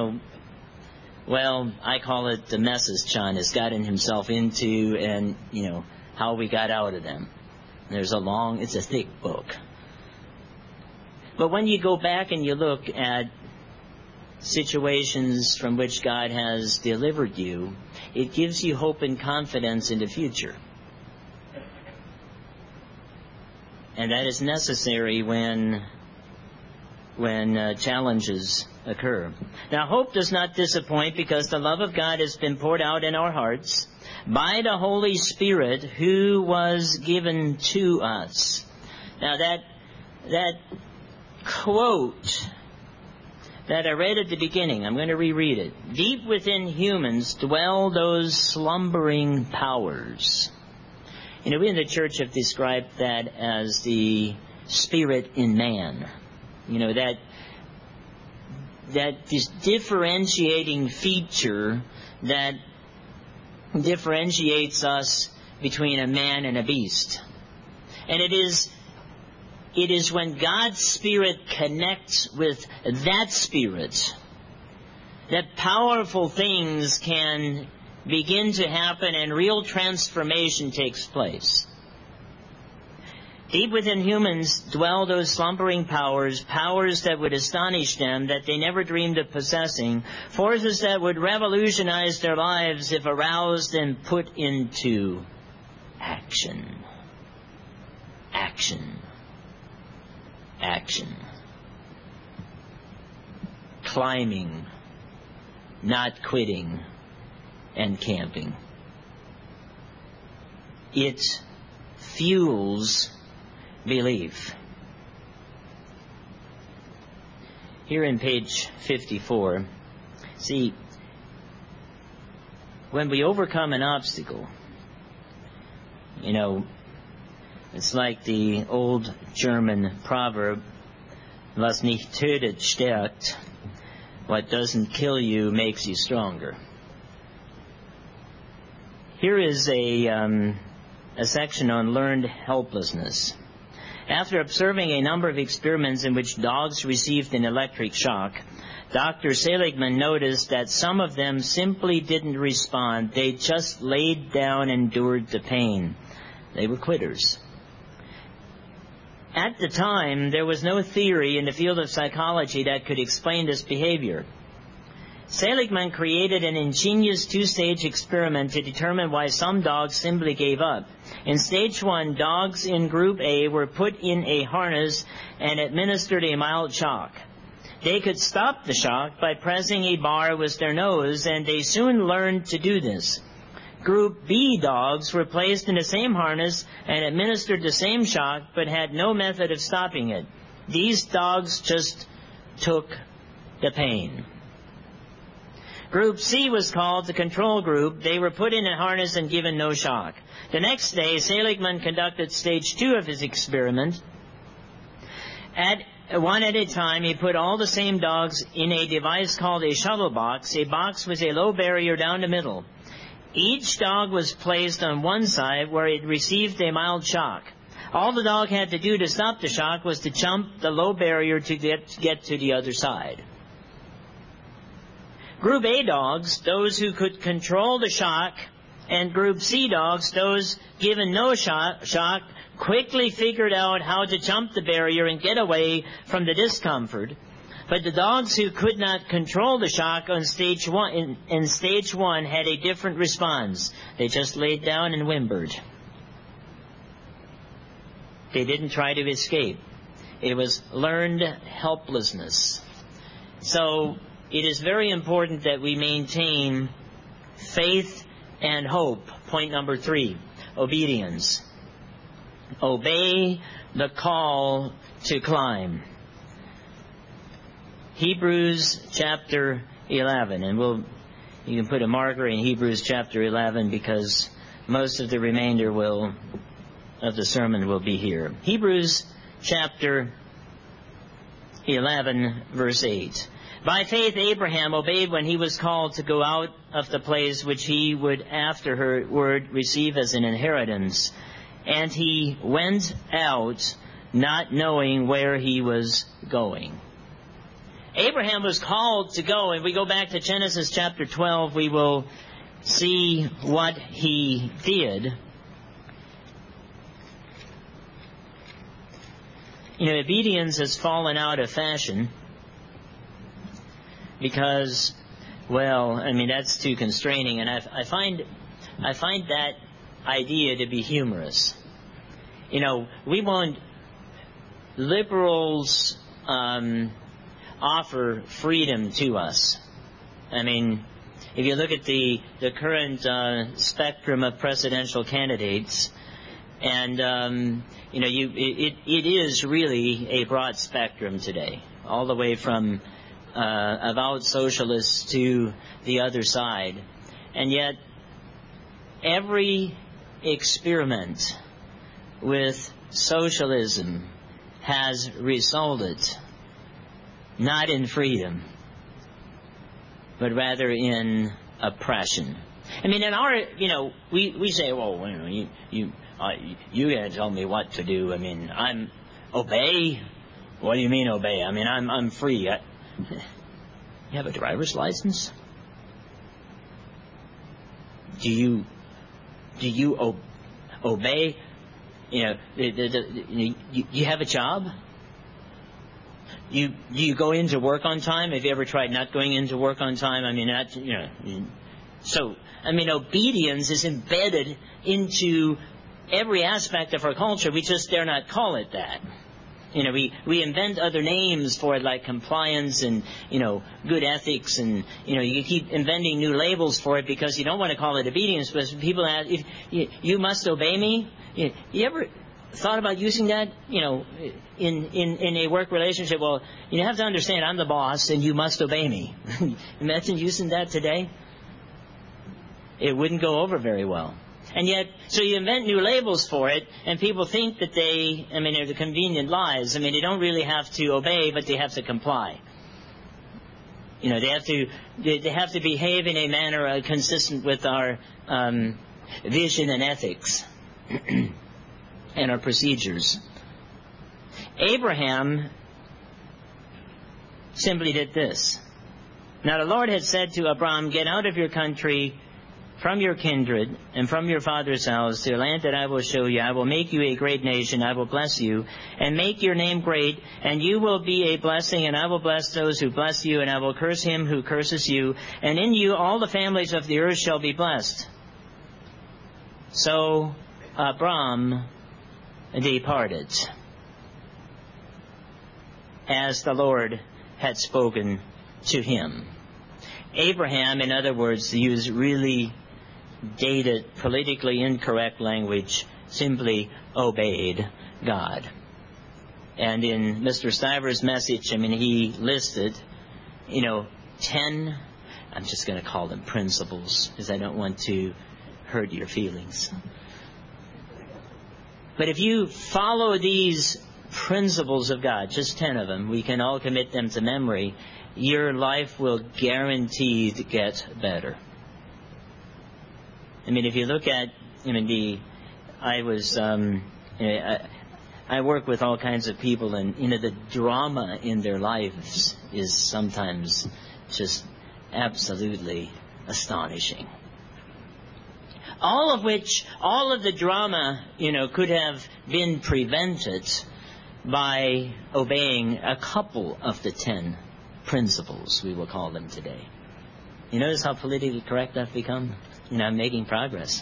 I call it the messes John has gotten himself into and, how we got out of them. It's a thick book. But when you go back and you look at situations from which God has delivered you, it gives you hope and confidence in the future. And that is necessary when challenges occur. Now, hope does not disappoint because the love of God has been poured out in our hearts by the Holy Spirit who was given to us. Now, that quote that I read at the beginning, I'm going to reread it. Deep within humans dwell those slumbering powers. You know, we in the church have described that as the spirit in man. You know, that this differentiating feature that differentiates us between a man and a beast. And it is when God's Spirit connects with that Spirit that powerful things can begin to happen and real transformation takes place. Deep within humans dwell those slumbering powers that would astonish them, that they never dreamed of possessing, forces that would revolutionize their lives if aroused and put into action. Action. Action. Climbing, not quitting, and camping. It fuels belief. Here in page 54, see, when we overcome an obstacle, you know, it's like the old German proverb, was nicht tötet, stärkt. What doesn't kill you makes you stronger. Here is a section on learned helplessness. After observing a number of experiments in which dogs received an electric shock, Dr. Seligman noticed that some of them simply didn't respond. They just laid down and endured the pain. They were quitters. At the time, there was no theory in the field of psychology that could explain this behavior. Seligman created an ingenious two-stage experiment to determine why some dogs simply gave up. In stage 1, dogs in Group A were put in a harness and administered a mild shock. They could stop the shock by pressing a bar with their nose, and they soon learned to do this. Group B dogs were placed in the same harness and administered the same shock, but had no method of stopping it. These dogs just took the pain. Group C was called the control group. They were put in a harness and given no shock. The next day, Seligman conducted stage 2 of his experiment. One at a time, he put all the same dogs in a device called a shuttle box, a box with a low barrier down the middle. Each dog was placed on one side where it received a mild shock. All the dog had to do to stop the shock was to jump the low barrier to get to the other side. Group A dogs, those who could control the shock, and Group C dogs, those given no shock, quickly figured out how to jump the barrier and get away from the discomfort. But the dogs who could not control the shock on stage 1 in stage 1 had a different response. They just laid down and whimpered. They didn't try to escape. It was learned helplessness. So it is very important that we maintain faith and hope. Point number 3, obedience. Obey the call to climb. Hebrews chapter 11, and you can put a marker in Hebrews chapter 11 because most of the remainder of the sermon will be here. Hebrews chapter 11, verse 8. By faith Abraham obeyed when he was called to go out of the place which he would afterward receive as an inheritance. And he went out not knowing where he was going. Abraham was called to go, and we go back to Genesis chapter 12, we will see what he did. You know, obedience has fallen out of fashion because, that's too constraining, and I find that idea to be humorous. You know, we won't liberals offer freedom to us. I mean, if you look at the current spectrum of presidential candidates, and it is really a broad spectrum today, all the way from avowed socialists to the other side. And yet, every experiment with socialism has resulted not in freedom, but rather in oppression. I mean, in our, we say, well, you gotta tell me what to do. I mean, I'm obey. What do you mean obey? I mean, I'm free. You have a driver's license? Do you obey? You have a job? You go into work on time? Have you ever tried not going into work on time? I mean, so, I mean, obedience is embedded into every aspect of our culture. We just dare not call it that. We invent other names for it, like compliance and, good ethics, and, you keep inventing new labels for it because you don't want to call it obedience. But people ask, if you must obey me. You ever thought about using that, in a work relationship? Well, you have to understand, I'm the boss and you must obey me. Imagine using that today. It wouldn't go over very well. And yet, so you invent new labels for it, and people think that they're the convenient lies. I mean, they don't really have to obey, but they have to comply. They have to behave in a manner consistent with our vision and ethics and our procedures. Abraham simply did this. Now the Lord had said to Abram, "Get out of your country, from your kindred, and from your father's house, to a land that I will show you. I will make you a great nation. I will bless you, and make your name great, and you will be a blessing, and I will bless those who bless you, and I will curse him who curses you, and in you all the families of the earth shall be blessed." So Abram departed, as the Lord had spoken to him. Abraham, in other words, to use really dated, politically incorrect language, simply obeyed God. And in Mr. Stiver's message, he listed, 10, I'm just going to call them principles, because I don't want to hurt your feelings. But if you follow these principles of God, just 10 of them, we can all commit them to memory, your life will guaranteed get better. If you look at, I work with all kinds of people, and, the drama in their lives is sometimes just absolutely astonishing. All of the drama, could have been prevented by obeying a couple of the 10 principles, we will call them today. You notice how politically correct I've become? I'm making progress.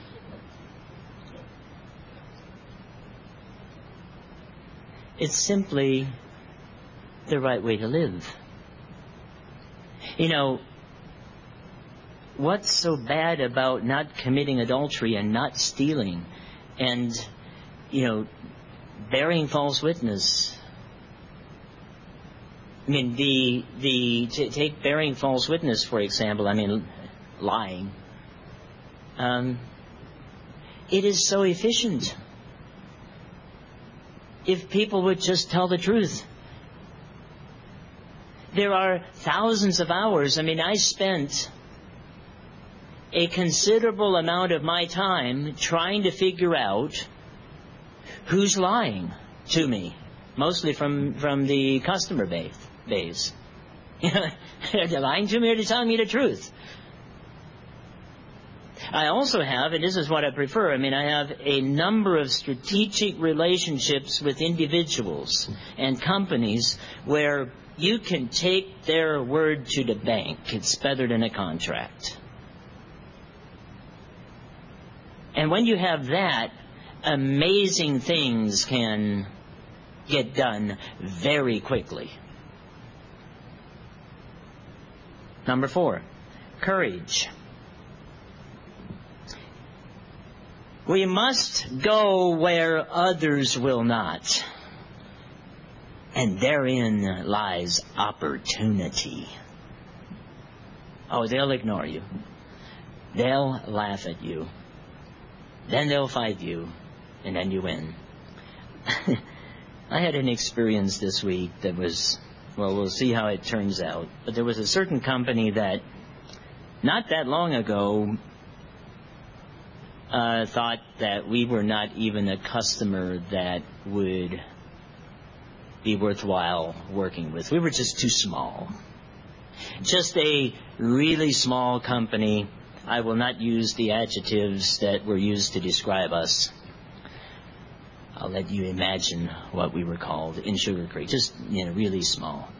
It's simply the right way to live. What's so bad about not committing adultery and not stealing and, bearing false witness? Take bearing false witness, for example, lying. It is so efficient. If people would just tell the truth. There are thousands of hours. I spent a considerable amount of my time trying to figure out who's lying to me, mostly from the customer base. Are they lying to me, or are they telling me the truth? I also have, and this is what I prefer, I have a number of strategic relationships with individuals and companies where you can take their word to the bank. It's better than a contract. And when you have that, amazing things can get done very quickly. Number 4, courage. We must go where others will not. And therein lies opportunity. Oh, they'll ignore you. They'll laugh at you. Then they'll fight you. And then you win. I had an experience this week that was, well, we'll see how it turns out. But there was a certain company that, not that long ago, thought that we were not even a customer that would be worthwhile working with. We were just too small. Just a really small company. I will not use the adjectives that were used to describe us. I'll let you imagine what we were called in Sugar Creek. Just, really small.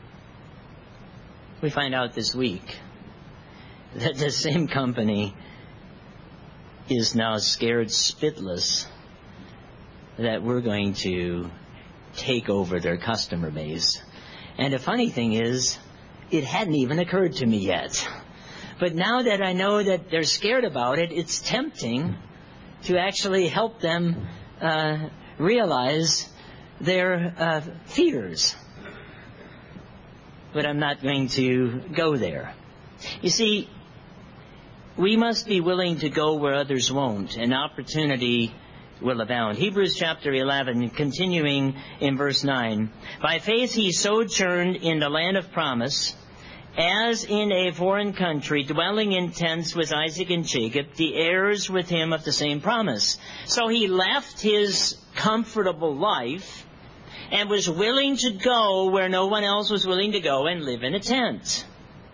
We find out this week that the same company is now scared spitless that we're going to take over their customer base. And the funny thing is, it hadn't even occurred to me yet. But now that I know that they're scared about it, it's tempting to actually help them realize their fears. But I'm not going to go there. You see, we must be willing to go where others won't, and opportunity will abound. Hebrews chapter 11, continuing in verse 9. By faith he sojourned in the land of promise, as in a foreign country, dwelling in tents with Isaac and Jacob, the heirs with him of the same promise. So he left his comfortable life and was willing to go where no one else was willing to go and live in a tent.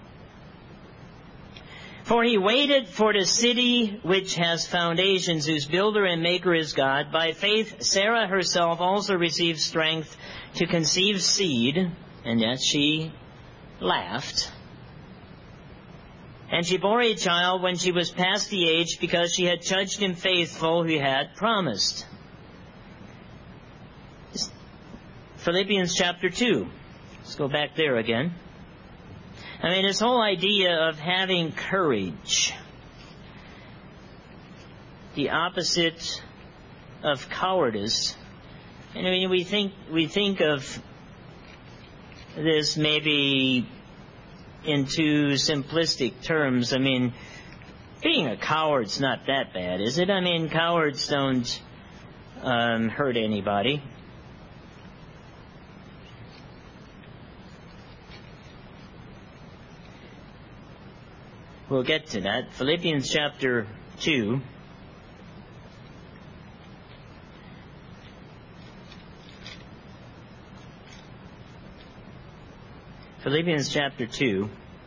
For he waited for the city which has foundations, whose builder and maker is God. By faith Sarah herself also received strength to conceive seed, and yet she laughed. And she bore a child when she was past the age, because she had judged him faithful who had promised. Philippians chapter 2. Let's go back there again. This whole idea of having courage, the opposite of cowardice. We think of this maybe in too simplistic terms. Being a coward's not that bad, is it? Cowards don't hurt anybody. We'll get to that. Philippians chapter 2. Philippians chapter 2,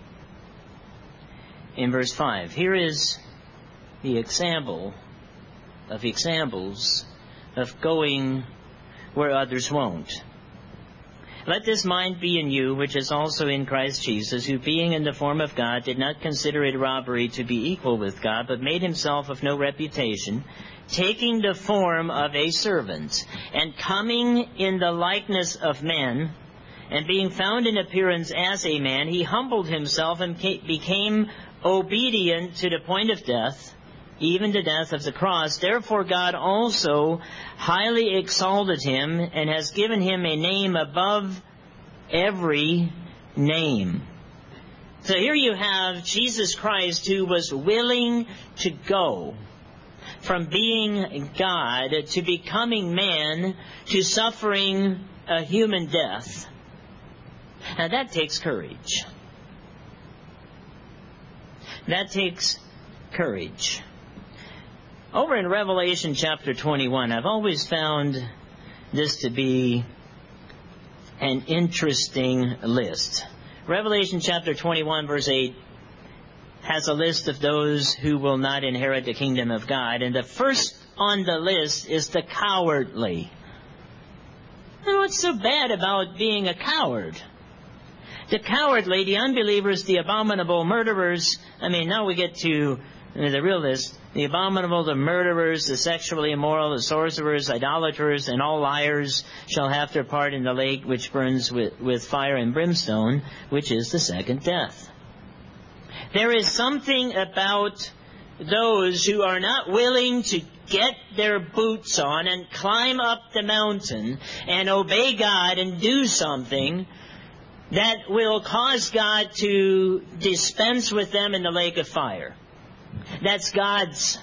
in verse 5. Here is the example of examples of going where others won't. Let this mind be in you, which is also in Christ Jesus, who being in the form of God did not consider it robbery to be equal with God, but made himself of no reputation, taking the form of a servant, and coming in the likeness of men, and being found in appearance as a man, he humbled himself and became obedient to the point of death, even the death of the cross. Therefore God also highly exalted him and has given him a name above every name. So here you have Jesus Christ, who was willing to go from being God to becoming man to suffering a human death. Now that takes courage. That takes courage. Over in Revelation chapter 21, I've always found this to be an interesting list. Revelation chapter 21, verse 8, has a list of those who will not inherit the kingdom of God. And the first on the list is the cowardly. And what's so bad about being a coward? The cowardly, the unbelievers, the abominable, murderers. Now we get to the real list. The abominable, the murderers, the sexually immoral, the sorcerers, idolaters, and all liars shall have their part in the lake which burns with fire and brimstone, which is the second death. There is something about those who are not willing to get their boots on and climb up the mountain and obey God and do something that will cause God to dispense with them in the lake of fire. That's God's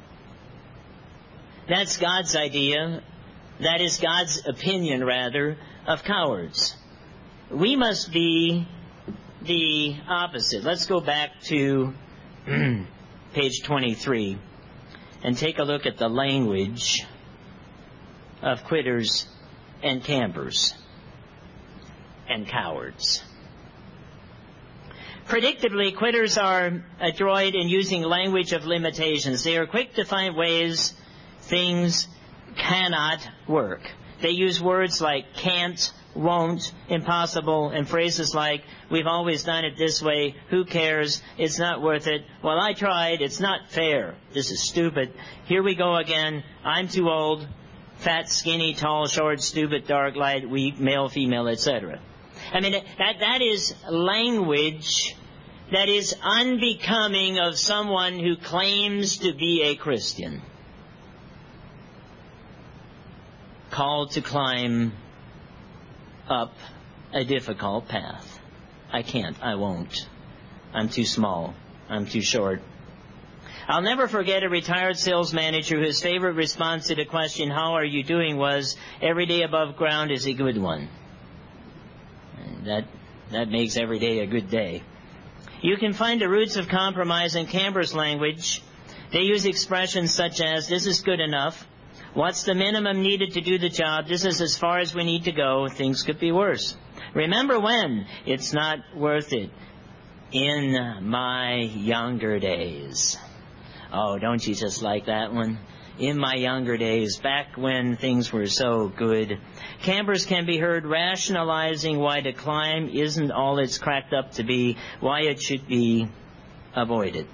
idea. That is God's opinion, rather, of cowards. We must be the opposite. Let's go back to page 23 and take a look at the language of quitters and campers and cowards. Predictably, quitters are adroit in using language of limitations. They are quick to find ways things cannot work. They use words like can't, won't, impossible, and phrases like, we've always done it this way, who cares, it's not worth it, well, I tried, it's not fair, this is stupid, here we go again, I'm too old, fat, skinny, tall, short, stupid, dark, light, weak, male, female, etc. I mean, that is language that is unbecoming of someone who claims to be a Christian, called to climb up a difficult path. I can't, I won't. I'm too small. I'm too short. I'll never forget a retired sales manager whose favorite response to the question, how are you doing, was, every day above ground is a good one. That makes every day a good day. You can find the roots of compromise in campers' language. They use expressions such as, this is good enough, what's the minimum needed to do the job, this is as far as we need to go, things could be worse. Remember when? It's not worth it. In my younger days. Oh, don't you just like that one? In my younger days, back when things were so good. Campers can be heard rationalizing why the climb isn't all it's cracked up to be, why it should be avoided.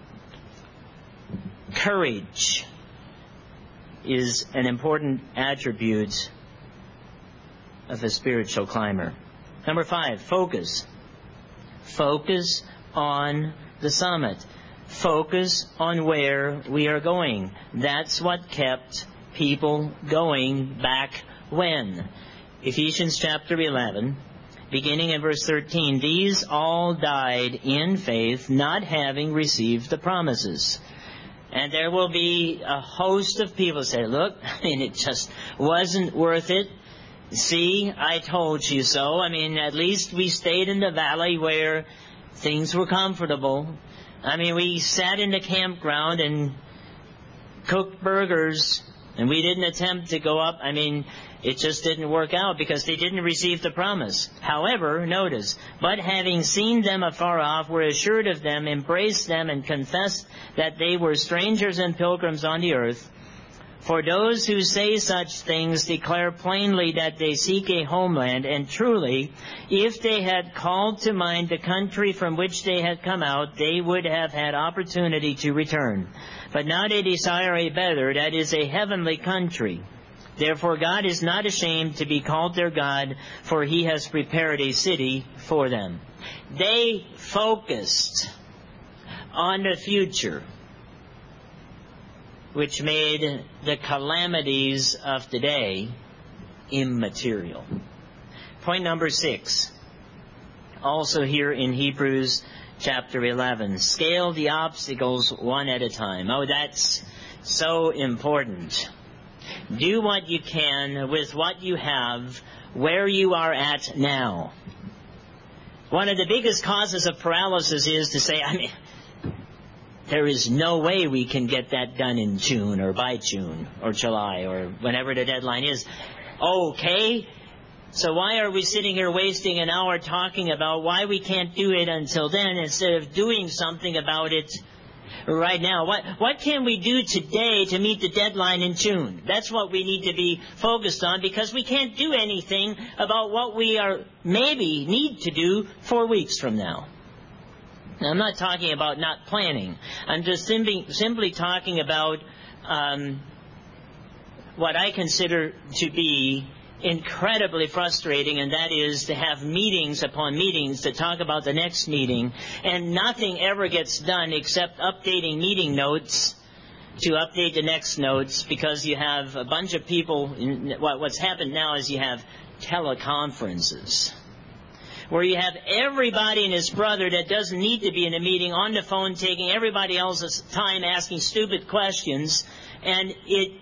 Courage is an important attribute of a spiritual climber. Number 5, focus. Focus on the summit. Focus on where we are going. That's what kept people going back when. Ephesians chapter 11, beginning in verse 13, these all died in faith, not having received the promises. And there will be a host of people say, look, I mean, it just wasn't worth it. See, I told you so. I mean, at least we stayed in the valley where things were comfortable. I mean, we sat in the campground and cooked burgers, and we didn't attempt to go up. I mean, it just didn't work out because they didn't receive the promise. However, notice, but having seen them afar off, were assured of them, embraced them, and confessed that they were strangers and pilgrims on the earth. For those who say such things declare plainly that they seek a homeland, and truly, if they had called to mind the country from which they had come out, they would have had opportunity to return. But now they desire a better, that is, a heavenly country. Therefore God is not ashamed to be called their God, for He has prepared a city for them. They focused on the future, which made the calamities of today immaterial. Point number 6, also here in Hebrews chapter 11. Scale the obstacles one at a time. Oh, that's so important. Do what you can with what you have, where you are at now. One of the biggest causes of paralysis is to say, there is no way we can get that done in June or by June or July or whenever the deadline is. Okay, so why are we sitting here wasting an hour talking about why we can't do it until then instead of doing something about it right now? What can we do today to meet the deadline in June? That's what we need to be focused on, because we can't do anything about what we are maybe need to do 4 weeks from now. Now, I'm not talking about not planning. I'm just simply talking about what I consider to be incredibly frustrating, and that is to have meetings upon meetings to talk about the next meeting, and nothing ever gets done except updating meeting notes to update the next notes, because you have a bunch of people. What's happened now is you have teleconferences, where you have everybody and his brother that doesn't need to be in a meeting on the phone taking everybody else's time asking stupid questions, and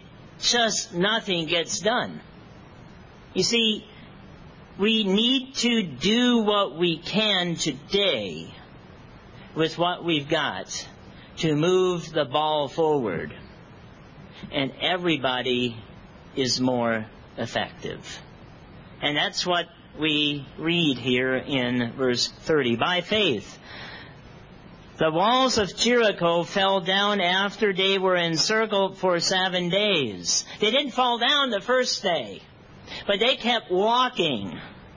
nothing gets done. You see, we need to do what we can today with what we've got to move the ball forward, and everybody is more effective. And that's what we read here in verse 30. By faith, the walls of Jericho fell down after they were encircled for 7 days. They didn't fall down the first day, but they kept walking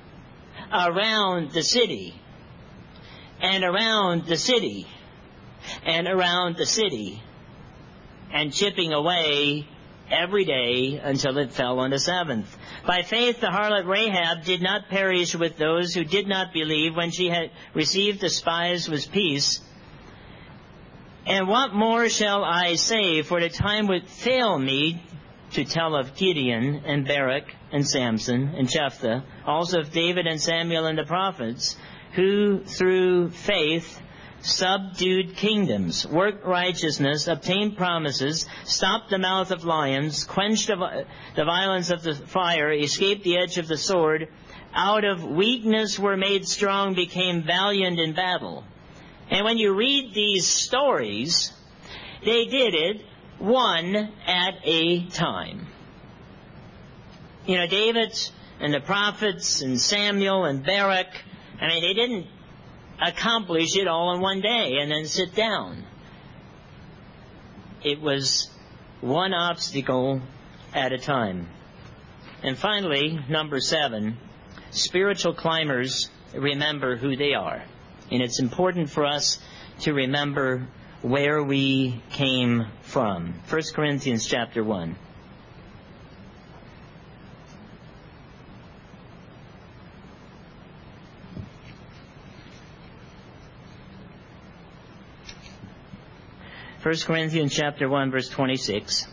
around the city, and around the city, and around the city, and chipping away every day until it fell on the seventh. By faith, the harlot Rahab did not perish with those who did not believe when she had received the spies with peace. And what more shall I say? For the time would fail me to tell of Gideon and Barak and Samson and Jephthah, also of David and Samuel and the prophets, who through faith subdued kingdoms, worked righteousness, obtained promises, stopped the mouth of lions, quenched the violence of the fire, escaped the edge of the sword, out of weakness were made strong, became valiant in battle. And when you read these stories, they did it one at a time. You know, David and the prophets and Samuel and Barak, I mean, they didn't accomplish it all in one day and then sit down. It was one obstacle at a time. And finally, number 7, spiritual climbers remember who they are. And it's important for us to remember where we came from. 1 Corinthians chapter 1. First Corinthians chapter 1, verse 26.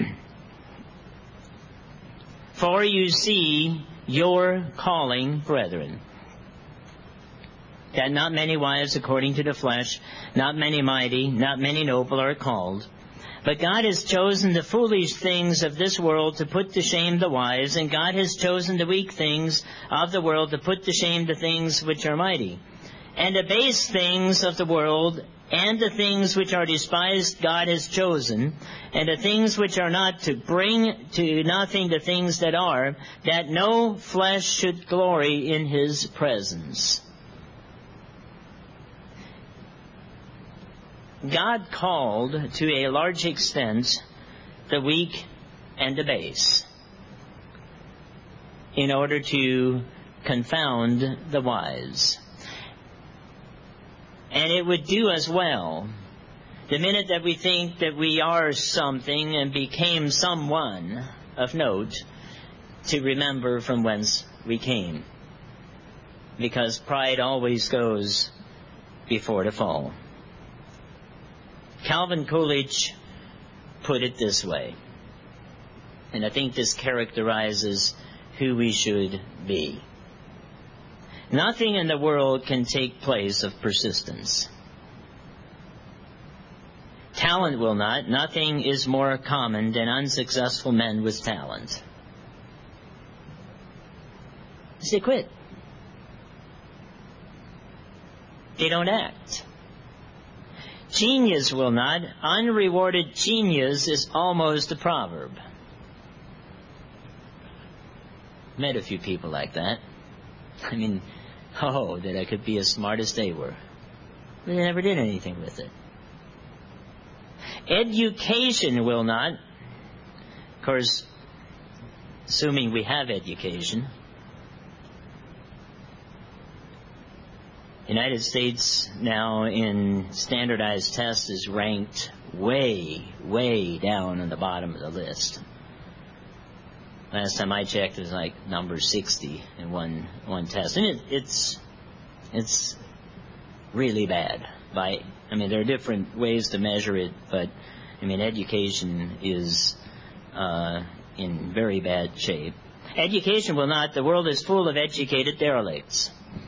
For you see your calling, brethren, that not many wives according to the flesh, not many mighty, not many noble are called. But God has chosen the foolish things of this world to put to shame the wise, and God has chosen the weak things of the world to put to shame the things which are mighty. And the base things of the world and the things which are despised God has chosen, and the things which are not, to bring to nothing the things that are, that no flesh should glory in his presence. God called to a large extent the weak and the base in order to confound the wise. And it would do us well, the minute that we think that we are something and became someone of note, to remember from whence we came. Because pride always goes before the fall. Calvin Coolidge put it this way, and I think this characterizes who we should be. Nothing in the world can take place of persistence. Talent will not. Nothing is more common than unsuccessful men with talent. They quit. They don't act. Genius will not. Unrewarded genius is almost a proverb. Met a few people like that. I mean, that I could be as smart as they were. But they never did anything with it. Education will not. Of course, assuming we have education. United States now in standardized tests is ranked way, way down on the bottom of the list. Last time I checked, it was like number 60 in one test. And it's really bad. There are different ways to measure it, but, education is in very bad shape. Education will not. The world is full of educated derelicts.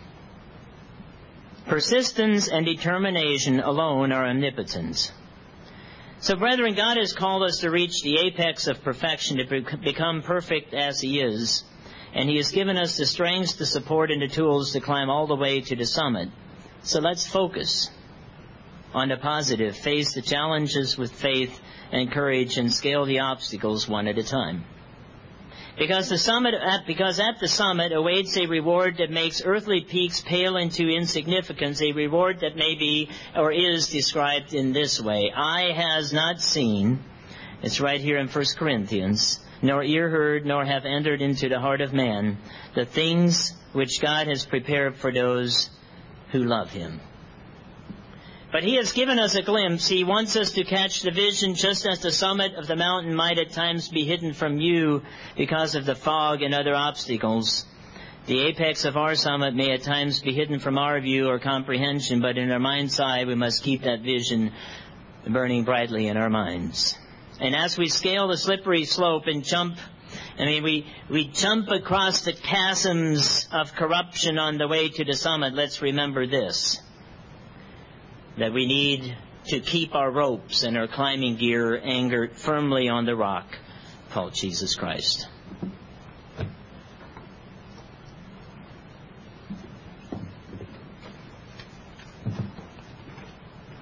Persistence and determination alone are omnipotence. So, brethren, God has called us to reach the apex of perfection, to become perfect as He is. And He has given us the strength, the support, and the tools to climb all the way to the summit. So let's focus on the positive, face the challenges with faith and courage, and scale the obstacles one at a time. Because at the summit awaits a reward that makes earthly peaks pale into insignificance, a reward that may be or is described in this way: eye has not seen, it's right here in 1 Corinthians, nor ear heard, nor have entered into the heart of man, the things which God has prepared for those who love Him. But He has given us a glimpse. He wants us to catch the vision, just as the summit of the mountain might at times be hidden from you because of the fog and other obstacles. The apex of our summit may at times be hidden from our view or comprehension, but in our mind's eye we must keep that vision burning brightly in our minds. And as we scale the slippery slope and jump, we jump across the chasms of corruption on the way to the summit, let's remember this: that we need to keep our ropes and our climbing gear anchored firmly on the rock called Jesus Christ.